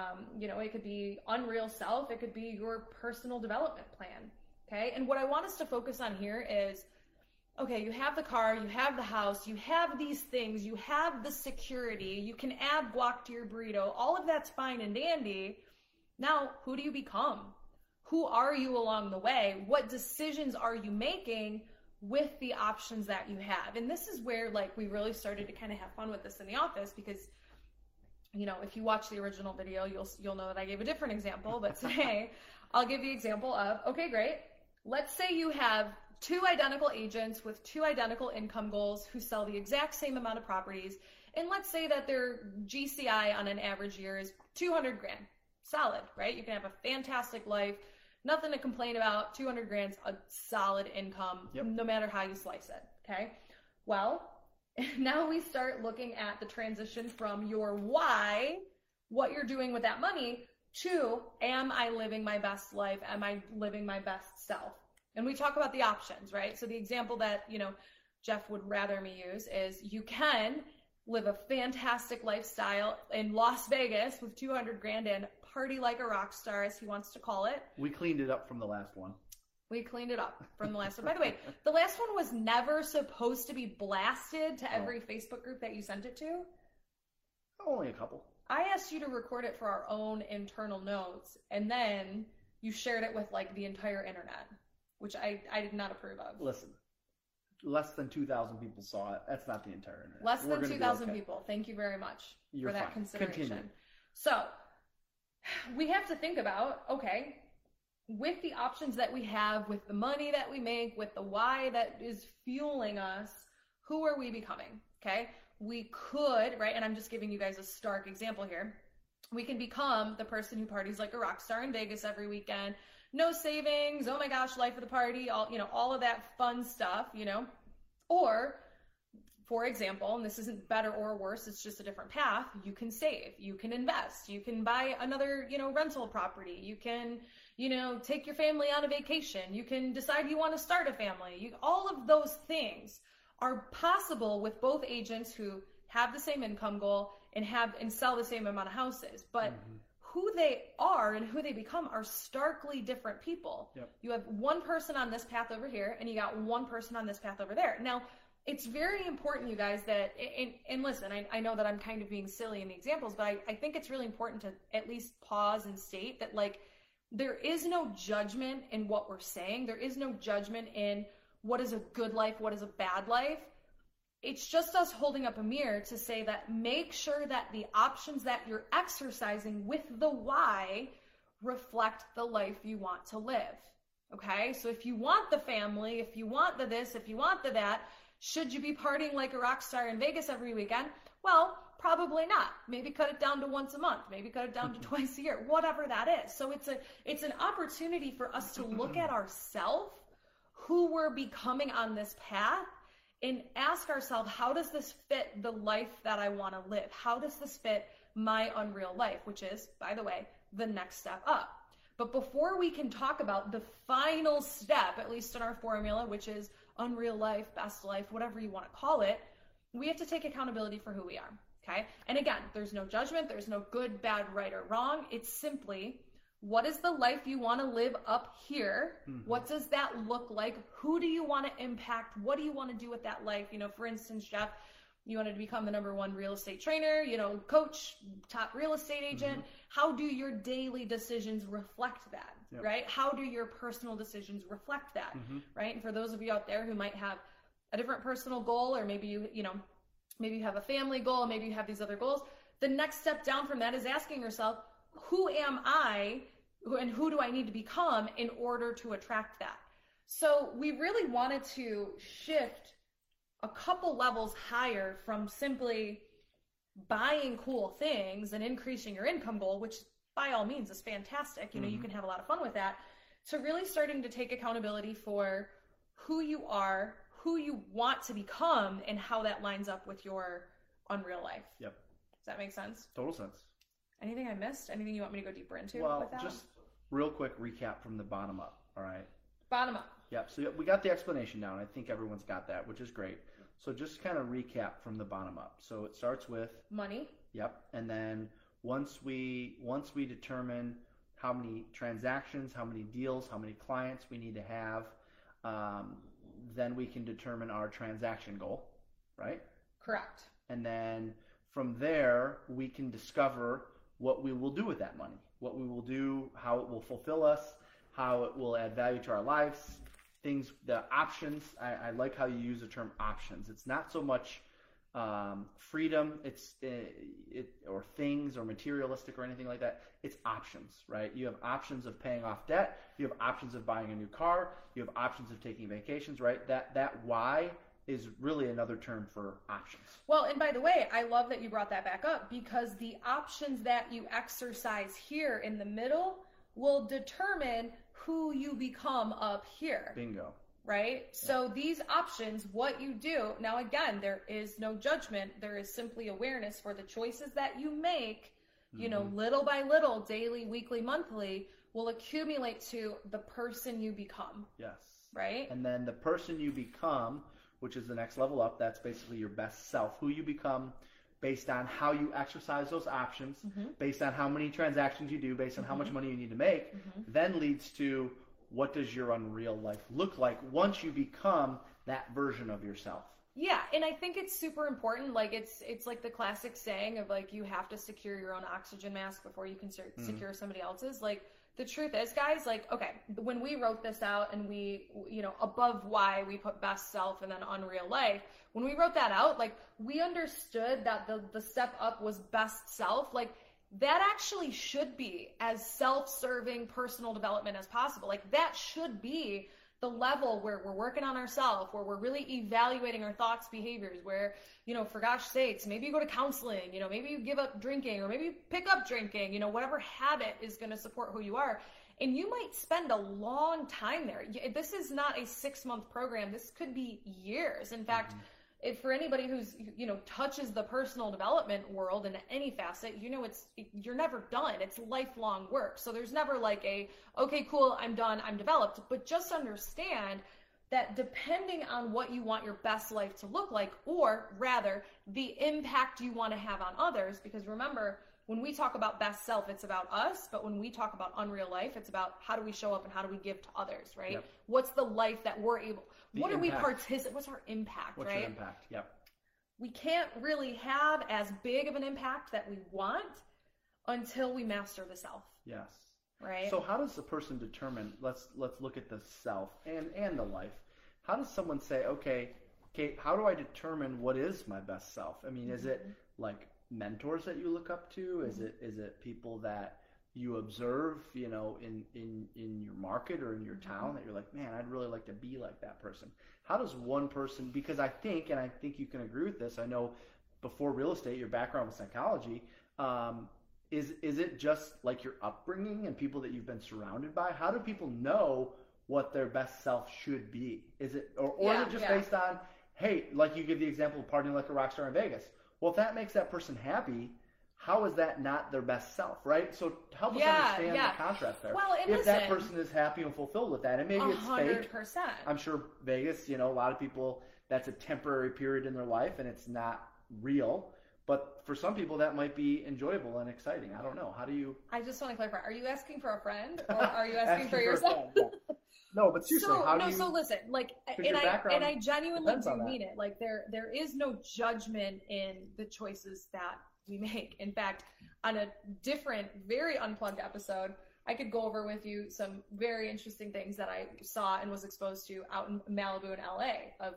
It could be unreal self. It could be your personal development plan, okay? And what I want us to focus on here is, okay, you have the car, you have the house, you have these things, you have the security, you can add guac to your burrito. All of that's fine and dandy. Now, who do you become? Who are you along the way? What decisions are you making with the options that you have? And this is where, like, we really started to kind of have fun with this in the office, because, if you watch the original video, you'll know that I gave a different example, but today I'll give the example of, okay, great. Let's say you have two identical agents with two identical income goals who sell the exact same amount of properties. And let's say that their GCI on an average year is 200 grand. Solid, right? You can have a fantastic life, nothing to complain about. 200 grand's a solid income, no matter how you slice it, okay? Well, now we start looking at the transition from your why, what you're doing with that money, to, am I living my best life? Am I living my best self? And we talk about the options, right? So the example that, Jeff would rather me use is, you can live a fantastic lifestyle in Las Vegas with 200 grand in, party like a rock star, as he wants to call it. We cleaned it up from the last one. We cleaned it up from the last one. By the way, the last one was never supposed to be blasted to every Facebook group that you sent it to. Only a couple. I asked you to record it for our own internal notes, and then you shared it with, like, the entire internet, which I did not approve of. Listen, less than 2,000 people saw it. That's not the entire internet. Less than 2,000 people. Thank you very much for that consideration. Continue. So we have to think about, okay, with the options that we have, with the money that we make, with the why that is fueling us, who are we becoming? Okay, we could, right, and I'm just giving you guys a stark example here. We can become the person who parties like a rock star in Vegas every weekend, no savings, oh my gosh, life of the party, all of that fun stuff, or, for example, and this isn't better or worse, it's just a different path, you can save, you can invest, you can buy another, rental property, you can, take your family on a vacation, you can decide you want to start a family, all of those things are possible with both agents who have the same income goal and sell the same amount of houses, but who they are and who they become are starkly different people. Yep. You have one person on this path over here, and you got one person on this path over there. Now, it's very important, you guys, that, and listen, I know that I'm kind of being silly in the examples, but I think it's really important to at least pause and state that, like, there is no judgment in what we're saying. There is no judgment in what is a good life, what is a bad life. It's just us holding up a mirror to say that make sure that the options that you're exercising with the why reflect the life you want to live. Okay? So if you want the family, if you want the this, if you want the that, should you be partying like a rock star in Vegas every weekend? Well, probably not. Maybe cut it down to once a month. Maybe cut it down to twice a year. Whatever that is. So it's an opportunity for us to look at ourselves, who we're becoming on this path, and ask ourselves, how does this fit the life that I want to live? How does this fit my unreal life, which is, by the way, the next step up? But before we can talk about the final step, at least in our formula, which is unreal life, best life, whatever you want to call it, we have to take accountability for who we are, okay? And again, there's no judgment, there's no good, bad, right, or wrong. It's simply, What is the life you want to live up here? What does that look like? Who do you want to impact? What do you want to do with that life? You know, for instance, Jeff, you wanted to become the #1 real estate trainer, you know, coach, top real estate agent. How do your daily decisions reflect that, right? How do your personal decisions reflect that, right? And for those of you out there who might have a different personal goal, or maybe maybe you have a family goal, maybe you have these other goals, the next step down from that is asking yourself, who am I and who do I need to become in order to attract that? So we really wanted to shift a couple levels higher from simply buying cool things and increasing your income goal, which by all means is fantastic. You know, you can have a lot of fun with that, to really starting to take accountability for who you are, who you want to become, and how that lines up with your unreal life. Yep. Does that make sense? Total sense. Anything I missed? Anything you want me to go deeper into with that? Just real quick recap from the bottom up, all right? Bottom up. Yep, so we got the explanation down. I think everyone's got that, which is great. So just kind of recap from the bottom up. So it starts with money. Yep, and then once we determine how many transactions, how many deals, how many clients we need to have, then we can determine our transaction goal, right? Correct. And then from there, we can discover what we will do with that money, what we will do, how it will fulfill us, how it will add value to our lives, things, the options. I like how you use the term options. It's not so much freedom, or things or materialistic or anything like that. It's options, right? You have options of paying off debt. You have options of buying a new car. You have options of taking vacations, right? That why is really another term for options. Well, and by the way, I love that you brought that back up, because the options that you exercise here in the middle will determine who you become up here. Bingo. Right? Yeah. So these options, what you do, now again, there is no judgment. There is simply awareness for the choices that you make, you know, little by little, daily, weekly, monthly, will accumulate to the person you become. Yes. Right? And then the person you become, which is the next level up, that's basically your best self, who you become based on how you exercise those options, based on how many transactions you do, based on how much money you need to make, then leads to what does your unreal life look like once you become that version of yourself. Yeah, and I think it's super important. Like it's like the classic saying of like, you have to secure your own oxygen mask before you can secure somebody else's. Like, the truth is, guys, like, okay, when we wrote this out and we, you know, above why we put best self and then unreal life, when we wrote that out, like, we understood that the step up was best self. Like, that actually should be as self-serving personal development as possible. Like, that should be the level where we're working on ourselves, where we're really evaluating our thoughts, behaviors, where, you know, for gosh sakes, maybe you go to counseling, you know, maybe you give up drinking, or maybe you pick up drinking, you know, whatever habit is going to support who you are. And you might spend a long time there. This is not a 6-month program. This could be years. In fact, if for anybody who's, you know, touches the personal development world in any facet, you know, you're never done. It's lifelong work. So there's never like okay, cool, I'm done, I'm developed. But just understand that depending on what you want your best life to look like, or rather the impact you want to have on others, because remember, when we talk about best self, it's about us, but when we talk about unreal life, it's about how do we show up and how do we give to others, right? Yep. What's the life that we're able, what do we impact. participate, what's our impact, What's right? your impact? Yep. We can't really have as big of an impact that we want until we master the self. Yes. Right? So how does the person determine, let's look at the self and the life. How does someone say, okay, Kate, how do I determine what is my best self? I mean, is it like mentors that you look up to? Is it people that you observe, you know, in your market or in your town that you're like, man, I'd really like to be like that person? How does one person, because I think you can agree with this, I know before real estate, your background was psychology, is it just like your upbringing and people that you've been surrounded by? How do people know what their best self should be? Is it, or is it just based on, hey, like you give the example of partying like a rock star in Vegas. Well, if that makes that person happy, how is that not their best self, right? So help us understand the contrast there. Well, and if that person is happy and fulfilled with that, and maybe it's 100%. fake. I'm sure Vegas, you know, a lot of people, that's a temporary period in their life and it's not real. But for some people, that might be enjoyable and exciting. I don't know. How do you? I just want to clarify. Are you asking for a friend, or are you asking for yourself? No, but seriously, how do you? So listen, like, and I genuinely do mean it. Like, there is no judgment in the choices that we make. In fact, on a different, very unplugged episode, I could go over with you some very interesting things that I saw and was exposed to out in Malibu and LA of,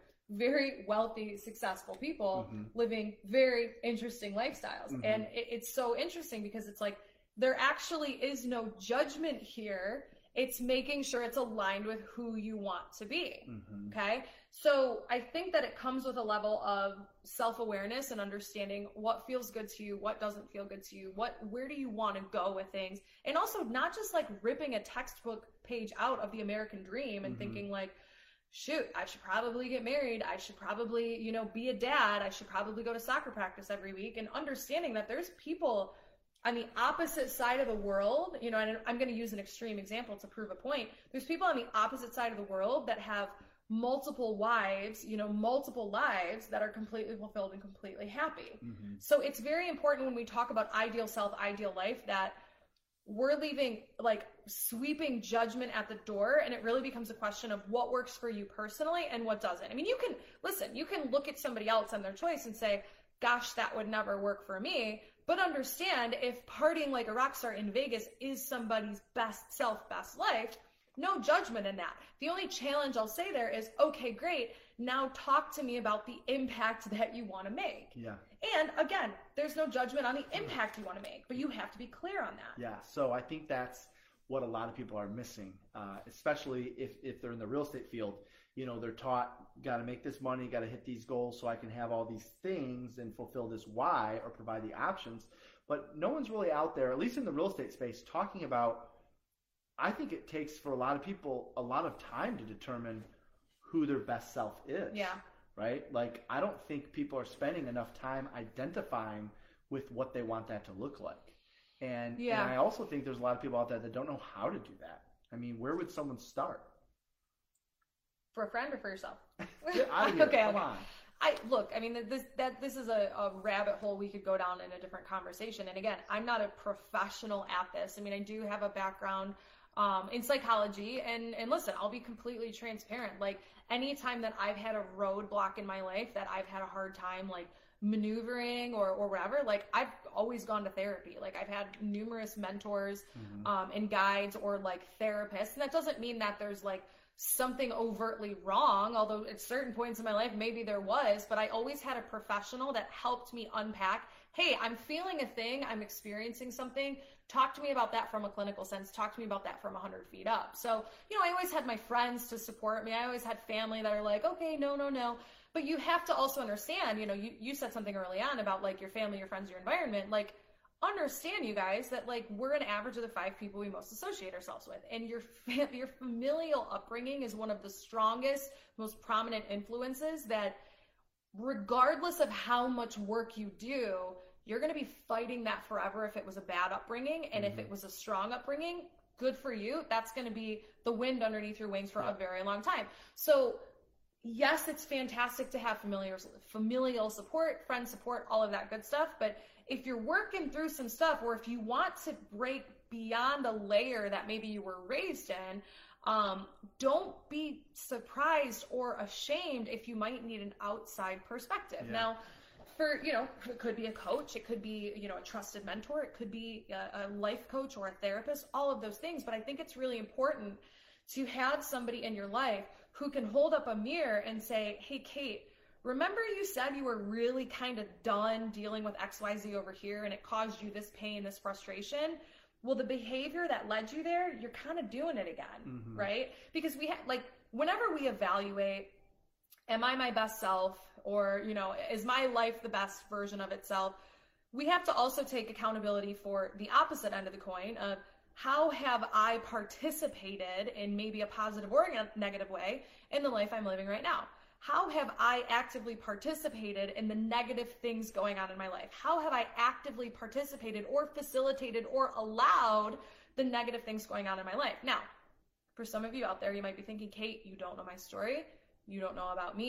very wealthy, successful people living very interesting lifestyles. And it's so interesting because it's like, there actually is no judgment here. It's making sure it's aligned with who you want to be. Okay. So I think that it comes with a level of self-awareness and understanding what feels good to you, what doesn't feel good to you, where do you want to go with things? And also not just like ripping a textbook page out of the American dream and thinking like, shoot, I should probably get married. I should probably, be a dad. I should probably go to soccer practice every week, and understanding that there's people on the opposite side of the world, and I'm going to use an extreme example to prove a point. There's people on the opposite side of the world that have multiple wives, multiple lives that are completely fulfilled and completely happy. So it's very important when we talk about ideal self, ideal life, that we're leaving like sweeping judgment at the door, and it really becomes a question of what works for you personally and what doesn't. I mean, you can look at somebody else and their choice and say, gosh, that would never work for me. But understand, if partying like a rock star in Vegas is somebody's best self, best life, no judgment in that. The only challenge I'll say there is, okay, great. Now talk to me about the impact that you want to make. Yeah. And again, there's no judgment on the impact you want to make, but you have to be clear on that. Yeah. So I think that's what a lot of people are missing, especially if they're in the real estate field. They're taught, got to make this money, got to hit these goals so I can have all these things and fulfill this why or provide the options. But no one's really out there, at least in the real estate space, talking about, I think it takes for a lot of people a lot of time to determine who their best self is. Yeah. Right? Like, I don't think people are spending enough time identifying with what they want that to look like. And I also think there's a lot of people out there that don't know how to do that. I mean, where would someone start? For a friend or for yourself? Get out of here. Okay, come on. This is a rabbit hole we could go down in a different conversation. And again, I'm not a professional at this. I mean, I do have a background in psychology, and listen, I'll be completely transparent. Like, anytime that I've had a roadblock in my life that I've had a hard time like maneuvering or whatever, like, I've always gone to therapy. Like, I've had numerous mentors and guides or like therapists, and that doesn't mean that there's like something overtly wrong, although at certain points in my life maybe there was, but I always had a professional that helped me unpack, hey, I'm feeling a thing, I'm experiencing something, talk to me about that from a clinical sense, talk to me about that from 100 feet up. So, I always had my friends to support me, I always had family that are like, okay, no, but you have to also understand, you said something early on about like your family, your friends, your environment, like, understand, you guys, that like we're an average of the 5 people we most associate ourselves with, and your familial upbringing is one of the strongest, most prominent influences that, regardless of how much work you do, you're going to be fighting that forever if it was a bad upbringing. And if it was a strong upbringing, good for you. That's going to be the wind underneath your wings for a very long time. So yes, it's fantastic to have familial support, friend support, all of that good stuff. But if you're working through some stuff, or if you want to break beyond a layer that maybe you were raised in, don't be surprised or ashamed if you might need an outside perspective. Yeah. Now, it could be a coach, it could be, a trusted mentor, it could be a life coach or a therapist, all of those things. But I think it's really important to have somebody in your life who can hold up a mirror and say, hey, Kate, remember you said you were really kind of done dealing with XYZ over here and it caused you this pain, this frustration? Well, the behavior that led you there, you're kind of doing it again, right? Because whenever we evaluate, am I my best self, or, is my life the best version of itself? We have to also take accountability for the opposite end of the coin of, how have I participated in maybe a positive or a negative way in the life I'm living right now? How have I actively participated in the negative things going on in my life? How have I actively participated or facilitated or allowed the negative things going on in my life? Now, for some of you out there, you might be thinking, Kate, you don't know my story. You don't know about me.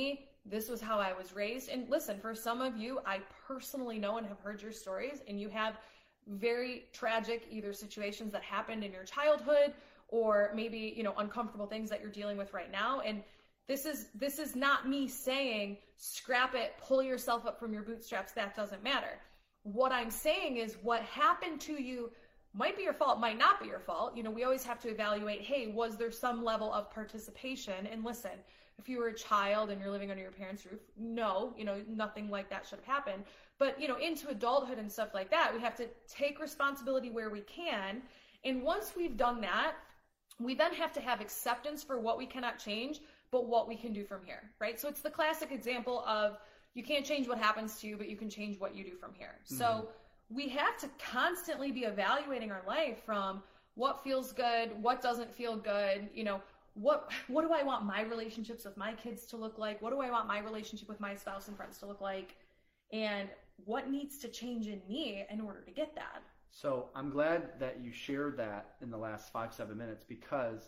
this was how I was raised. And listen, for some of you, I personally know and have heard your stories, and you have very tragic either situations that happened in your childhood, or maybe, you know, uncomfortable things that you're dealing with right now. And this is not me saying scrap it, pull yourself up from your bootstraps, that doesn't matter. What I'm saying is what happened to you might be your fault, might not be your fault. You know, we always have to evaluate, hey, was there some level of participation? And listen, if you were a child and you're living under your parents' roof, no, you know, nothing like that should have happened. But, you know, into adulthood and stuff like that, we have to take responsibility where we can. And once we've done that, we then have to have acceptance for what we cannot change, but what we can do from here, right? So it's the classic example of you can't change what happens to you, but you can change what you do from here. Mm-hmm. So we have to constantly be evaluating our life from what feels good, what doesn't feel good, you know, what do I want my relationships with my kids to look like? What do I want my relationship with my spouse and friends to look like? And what needs to change in me in order to get that? So I'm glad that you shared that in the last 5-7 minutes, because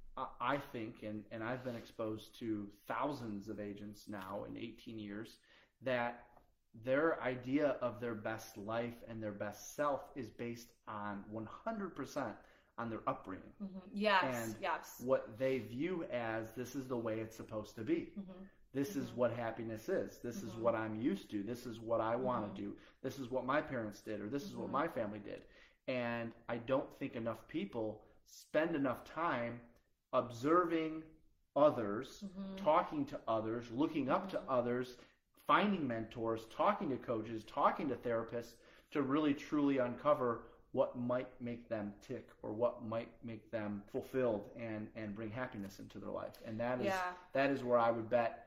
I think, and I've been exposed to thousands of agents now in 18 years, that their idea of their best life and their best self is based on 100% on their upbringing. Mm-hmm. Yes, and yes. what they view as this is the way it's supposed to be. Mm-hmm. This is what happiness is. This is what I'm used to. This is what I want to do. This is what my parents did, or this is what my family did. And I don't think enough people spend enough time observing others, talking to others, looking up to others, finding mentors, talking to coaches, talking to therapists to really truly uncover what might make them tick, or what might make them fulfilled and bring happiness into their life. And that is where I would bet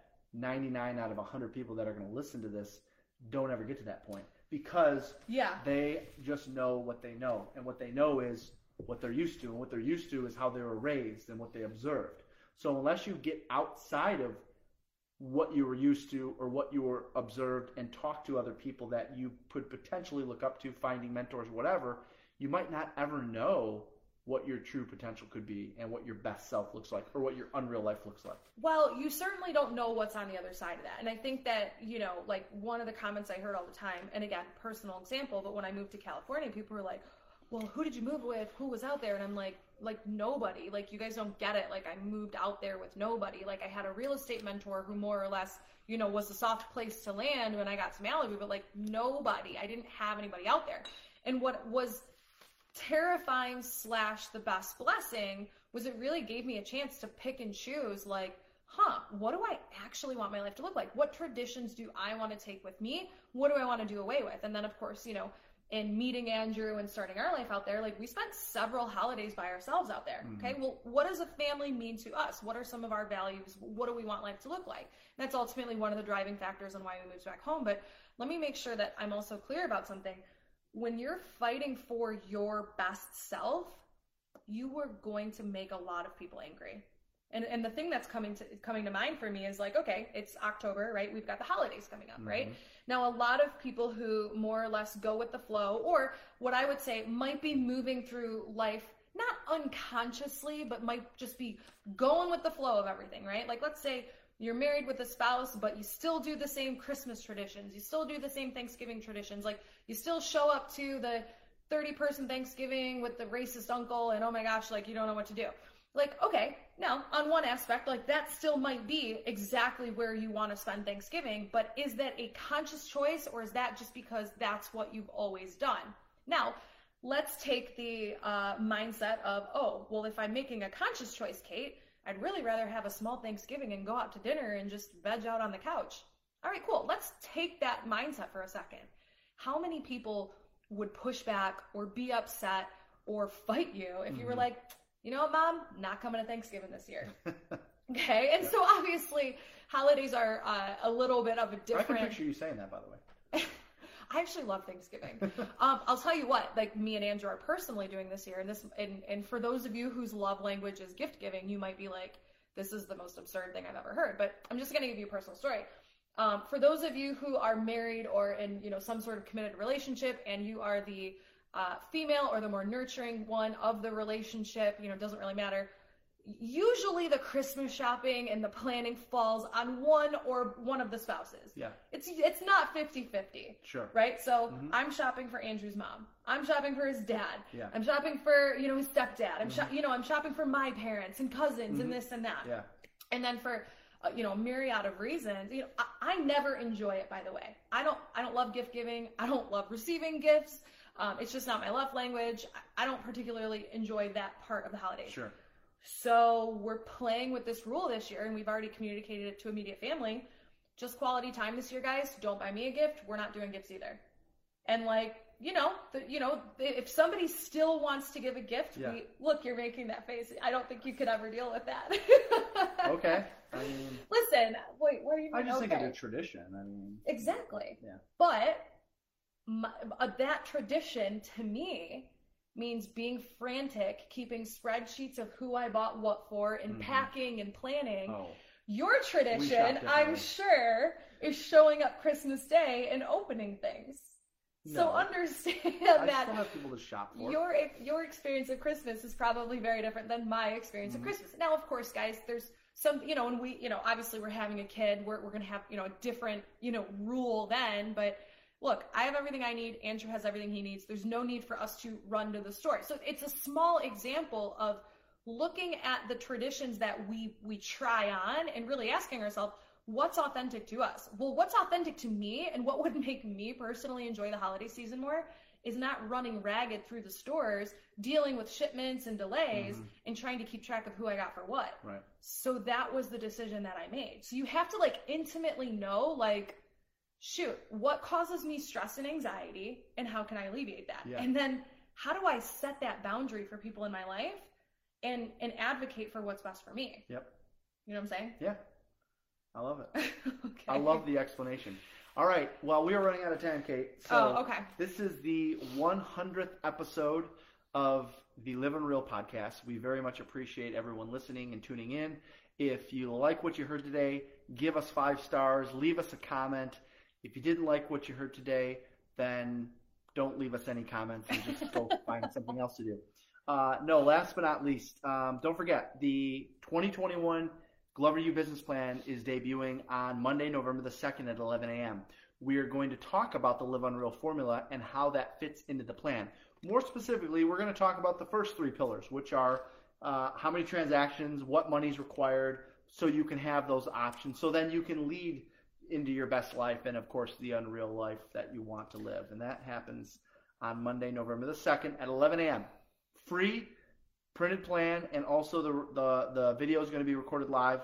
99 out of 100 people that are going to listen to this don't ever get to that point, because they just know what they know, and what they know is what they're used to, and what they're used to is how they were raised and what they observed. So unless you get outside of what you were used to or what you were observed and talk to other people that you could potentially look up to, finding mentors, whatever, you might not ever know what your true potential could be and what your best self looks like, or what your unreal life looks like. Well, you certainly don't know what's on the other side of that. And I think that, you know, like one of the comments I heard all the time, and again, personal example, but when I moved to California, people were like, well, who did you move with? Who was out there? And I'm like nobody. Like, you guys don't get it. Like, I moved out there with nobody. Like, I had a real estate mentor who more or less, you know, was a soft place to land when I got to Malibu, but like nobody. I didn't have anybody out there. And what was terrifying / the best blessing was it really gave me a chance to pick and choose, like, what do I actually want my life to look like? What traditions do I want to take with me? What do I want to do away with? And then, of course, you know, in meeting Andrew and starting our life out there, like, we spent several holidays by ourselves out there. Okay. Well, what does a family mean to us? What are some of our values? What do we want life to look like? And that's ultimately one of the driving factors on why we moved back home. But let me make sure that I'm also clear about something. When you're fighting for your best self, you are going to make a lot of people angry. And the thing that's coming to mind for me is like, okay, it's October, right? We've got the holidays coming up, right? Now, a lot of people who more or less go with the flow, or what I would say might be moving through life, not unconsciously, but might just be going with the flow of everything, right? Like, let's say you're married with a spouse, but you still do the same Christmas traditions. You still do the same Thanksgiving traditions. Like, you still show up to the 30-person Thanksgiving with the racist uncle, and oh my gosh, like, you don't know what to do. Like, okay, now, on one aspect, like, that still might be exactly where you want to spend Thanksgiving, but is that a conscious choice, or is that just because that's what you've always done? Now, let's take the mindset of, oh, well, if I'm making a conscious choice, Kate, I'd really rather have a small Thanksgiving and go out to dinner and just veg out on the couch. All right, cool. Let's take that mindset for a second. How many people would push back or be upset or fight you if you were like, you know what, Mom, not coming to Thanksgiving this year? Okay, and so obviously holidays are a little bit of a different... I can picture you saying that, by the way. I actually love Thanksgiving. I'll tell you what, like, me and Andrew are personally doing this year, and for those of you whose love language is gift giving, you might be like, this is the most absurd thing I've ever heard, but I'm just going to give you a personal story. For those of you who are married or in, you know, some sort of committed relationship, and you are the female or the more nurturing one of the relationship, you know, it doesn't really matter. usually the Christmas shopping and the planning falls on one of the spouses. Yeah. It's not 50-50. Sure. Right? So I'm shopping for Andrew's mom. I'm shopping for his dad. Yeah. I'm shopping for, his stepdad. I'm shopping for my parents and cousins and this and that. Yeah. And then for a myriad of reasons, I never enjoy it, by the way. I don't love gift giving. I don't love receiving gifts. It's just not my love language. I don't particularly enjoy that part of the holidays. Sure. So we're playing with this rule this year, and we've already communicated it to immediate family. Just quality time this year, guys. Don't buy me a gift. We're not doing gifts either. And if somebody still wants to give a gift, look, you're making that face. I don't think you could ever deal with that. Okay. I mean, listen, wait, what do you mean? I just think it's a tradition. I mean, exactly. Yeah. But that tradition to me means being frantic, keeping spreadsheets of who I bought what for, and packing and planning. Oh. Your tradition, I'm sure, is showing up Christmas Day and opening things. No. So understand I that still have people to shop for. your experience of Christmas is probably very different than my experience of Christmas. Now, of course, guys, there's some, and we, obviously we're having a kid, we're going to have, a different, rule then, but look, I have everything I need. Andrew has everything he needs. There's no need for us to run to the store. So it's a small example of looking at the traditions that we try on and really asking ourselves, what's authentic to us? Well, what's authentic to me and what would make me personally enjoy the holiday season more is not running ragged through the stores, dealing with shipments and delays, and trying to keep track of who I got for what. Right. So that was the decision that I made. So you have to intimately know, shoot, what causes me stress and anxiety, and how can I alleviate that? Yeah. And then how do I set that boundary for people in my life and advocate for what's best for me? Yep. You know what I'm saying? Yeah. I love it. Okay. I love the explanation. All right. Well, we are running out of time, Kate. So okay. This is the 100th episode of the Live Unreal podcast. We very much appreciate everyone listening and tuning in. If you like what you heard today, give us 5 stars. Leave us a comment. If you didn't like what you heard today, then don't leave us any comments and just go find something else to do. Last but not least, don't forget, the 2021 Glover U Business Plan is debuting on Monday, November the 2nd at 11 a.m. We are going to talk about the Live Unreal formula and how that fits into the plan. More specifically, we're going to talk about the first 3 pillars, which are how many transactions, what money is required, so you can have those options, so then you can lead into your best life and, of course, the unreal life that you want to live. And that happens on Monday, November the 2nd at 11 a.m. Free printed plan, and also the video is going to be recorded live.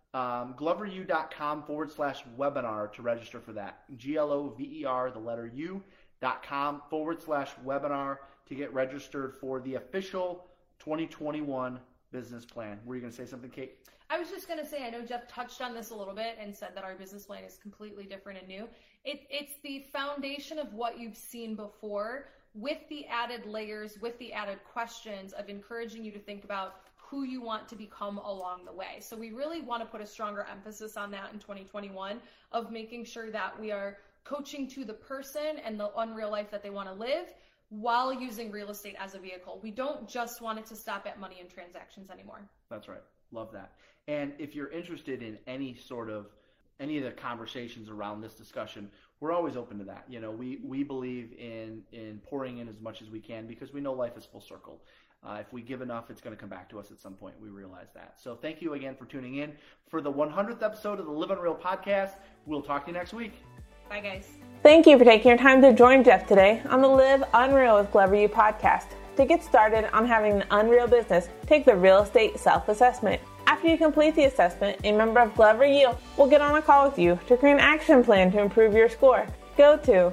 GloverU.com/webinar to register for that. GLOVER, the letter U.com/webinar to get registered for the official 2021 business plan. Were you going to say something, Kate? I was just going to say, I know Jeff touched on this a little bit and said that our business plan is completely different and new. It's the foundation of what you've seen before, with the added layers, with the added questions of encouraging you to think about who you want to become along the way. So we really want to put a stronger emphasis on that in 2021, of making sure that we are coaching to the person and the unreal life that they want to live while using real estate as a vehicle. We don't just want it to stop at money and transactions anymore. That's right. Love that. And if you're interested in any of the conversations around this discussion, we're always open to that. We believe in pouring in as much as we can, because we know life is full circle. If we give enough, it's going to come back to us at some point. We realize that. So thank you again for tuning in for the 100th episode of the Live Unreal podcast. We'll talk to you next week. Bye, guys. Thank you for taking your time to join Jeff today on the Live Unreal with Glover U podcast. To get started on having an unreal business, take the real estate self-assessment. After you complete the assessment, a member of Glover U will get on a call with you to create an action plan to improve your score. Go to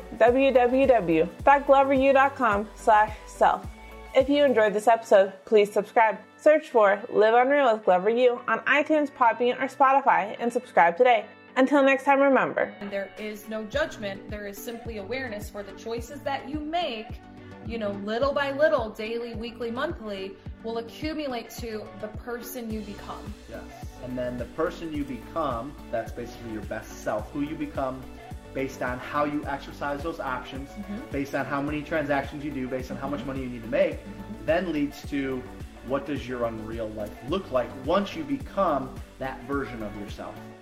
www.gloveru.com/self. If you enjoyed this episode, please subscribe. Search for Live Unreal with Glover U on iTunes, Podbean, or Spotify and subscribe today. Until next time, remember, there is no judgment. There is simply awareness for the choices that you make, little by little, daily, weekly, monthly, will accumulate to the person you become. Yes. And then the person you become, that's basically your best self, who you become based on how you exercise those options, based on how many transactions you do, based on how much money you need to make, then leads to what does your unreal life look like once you become that version of yourself?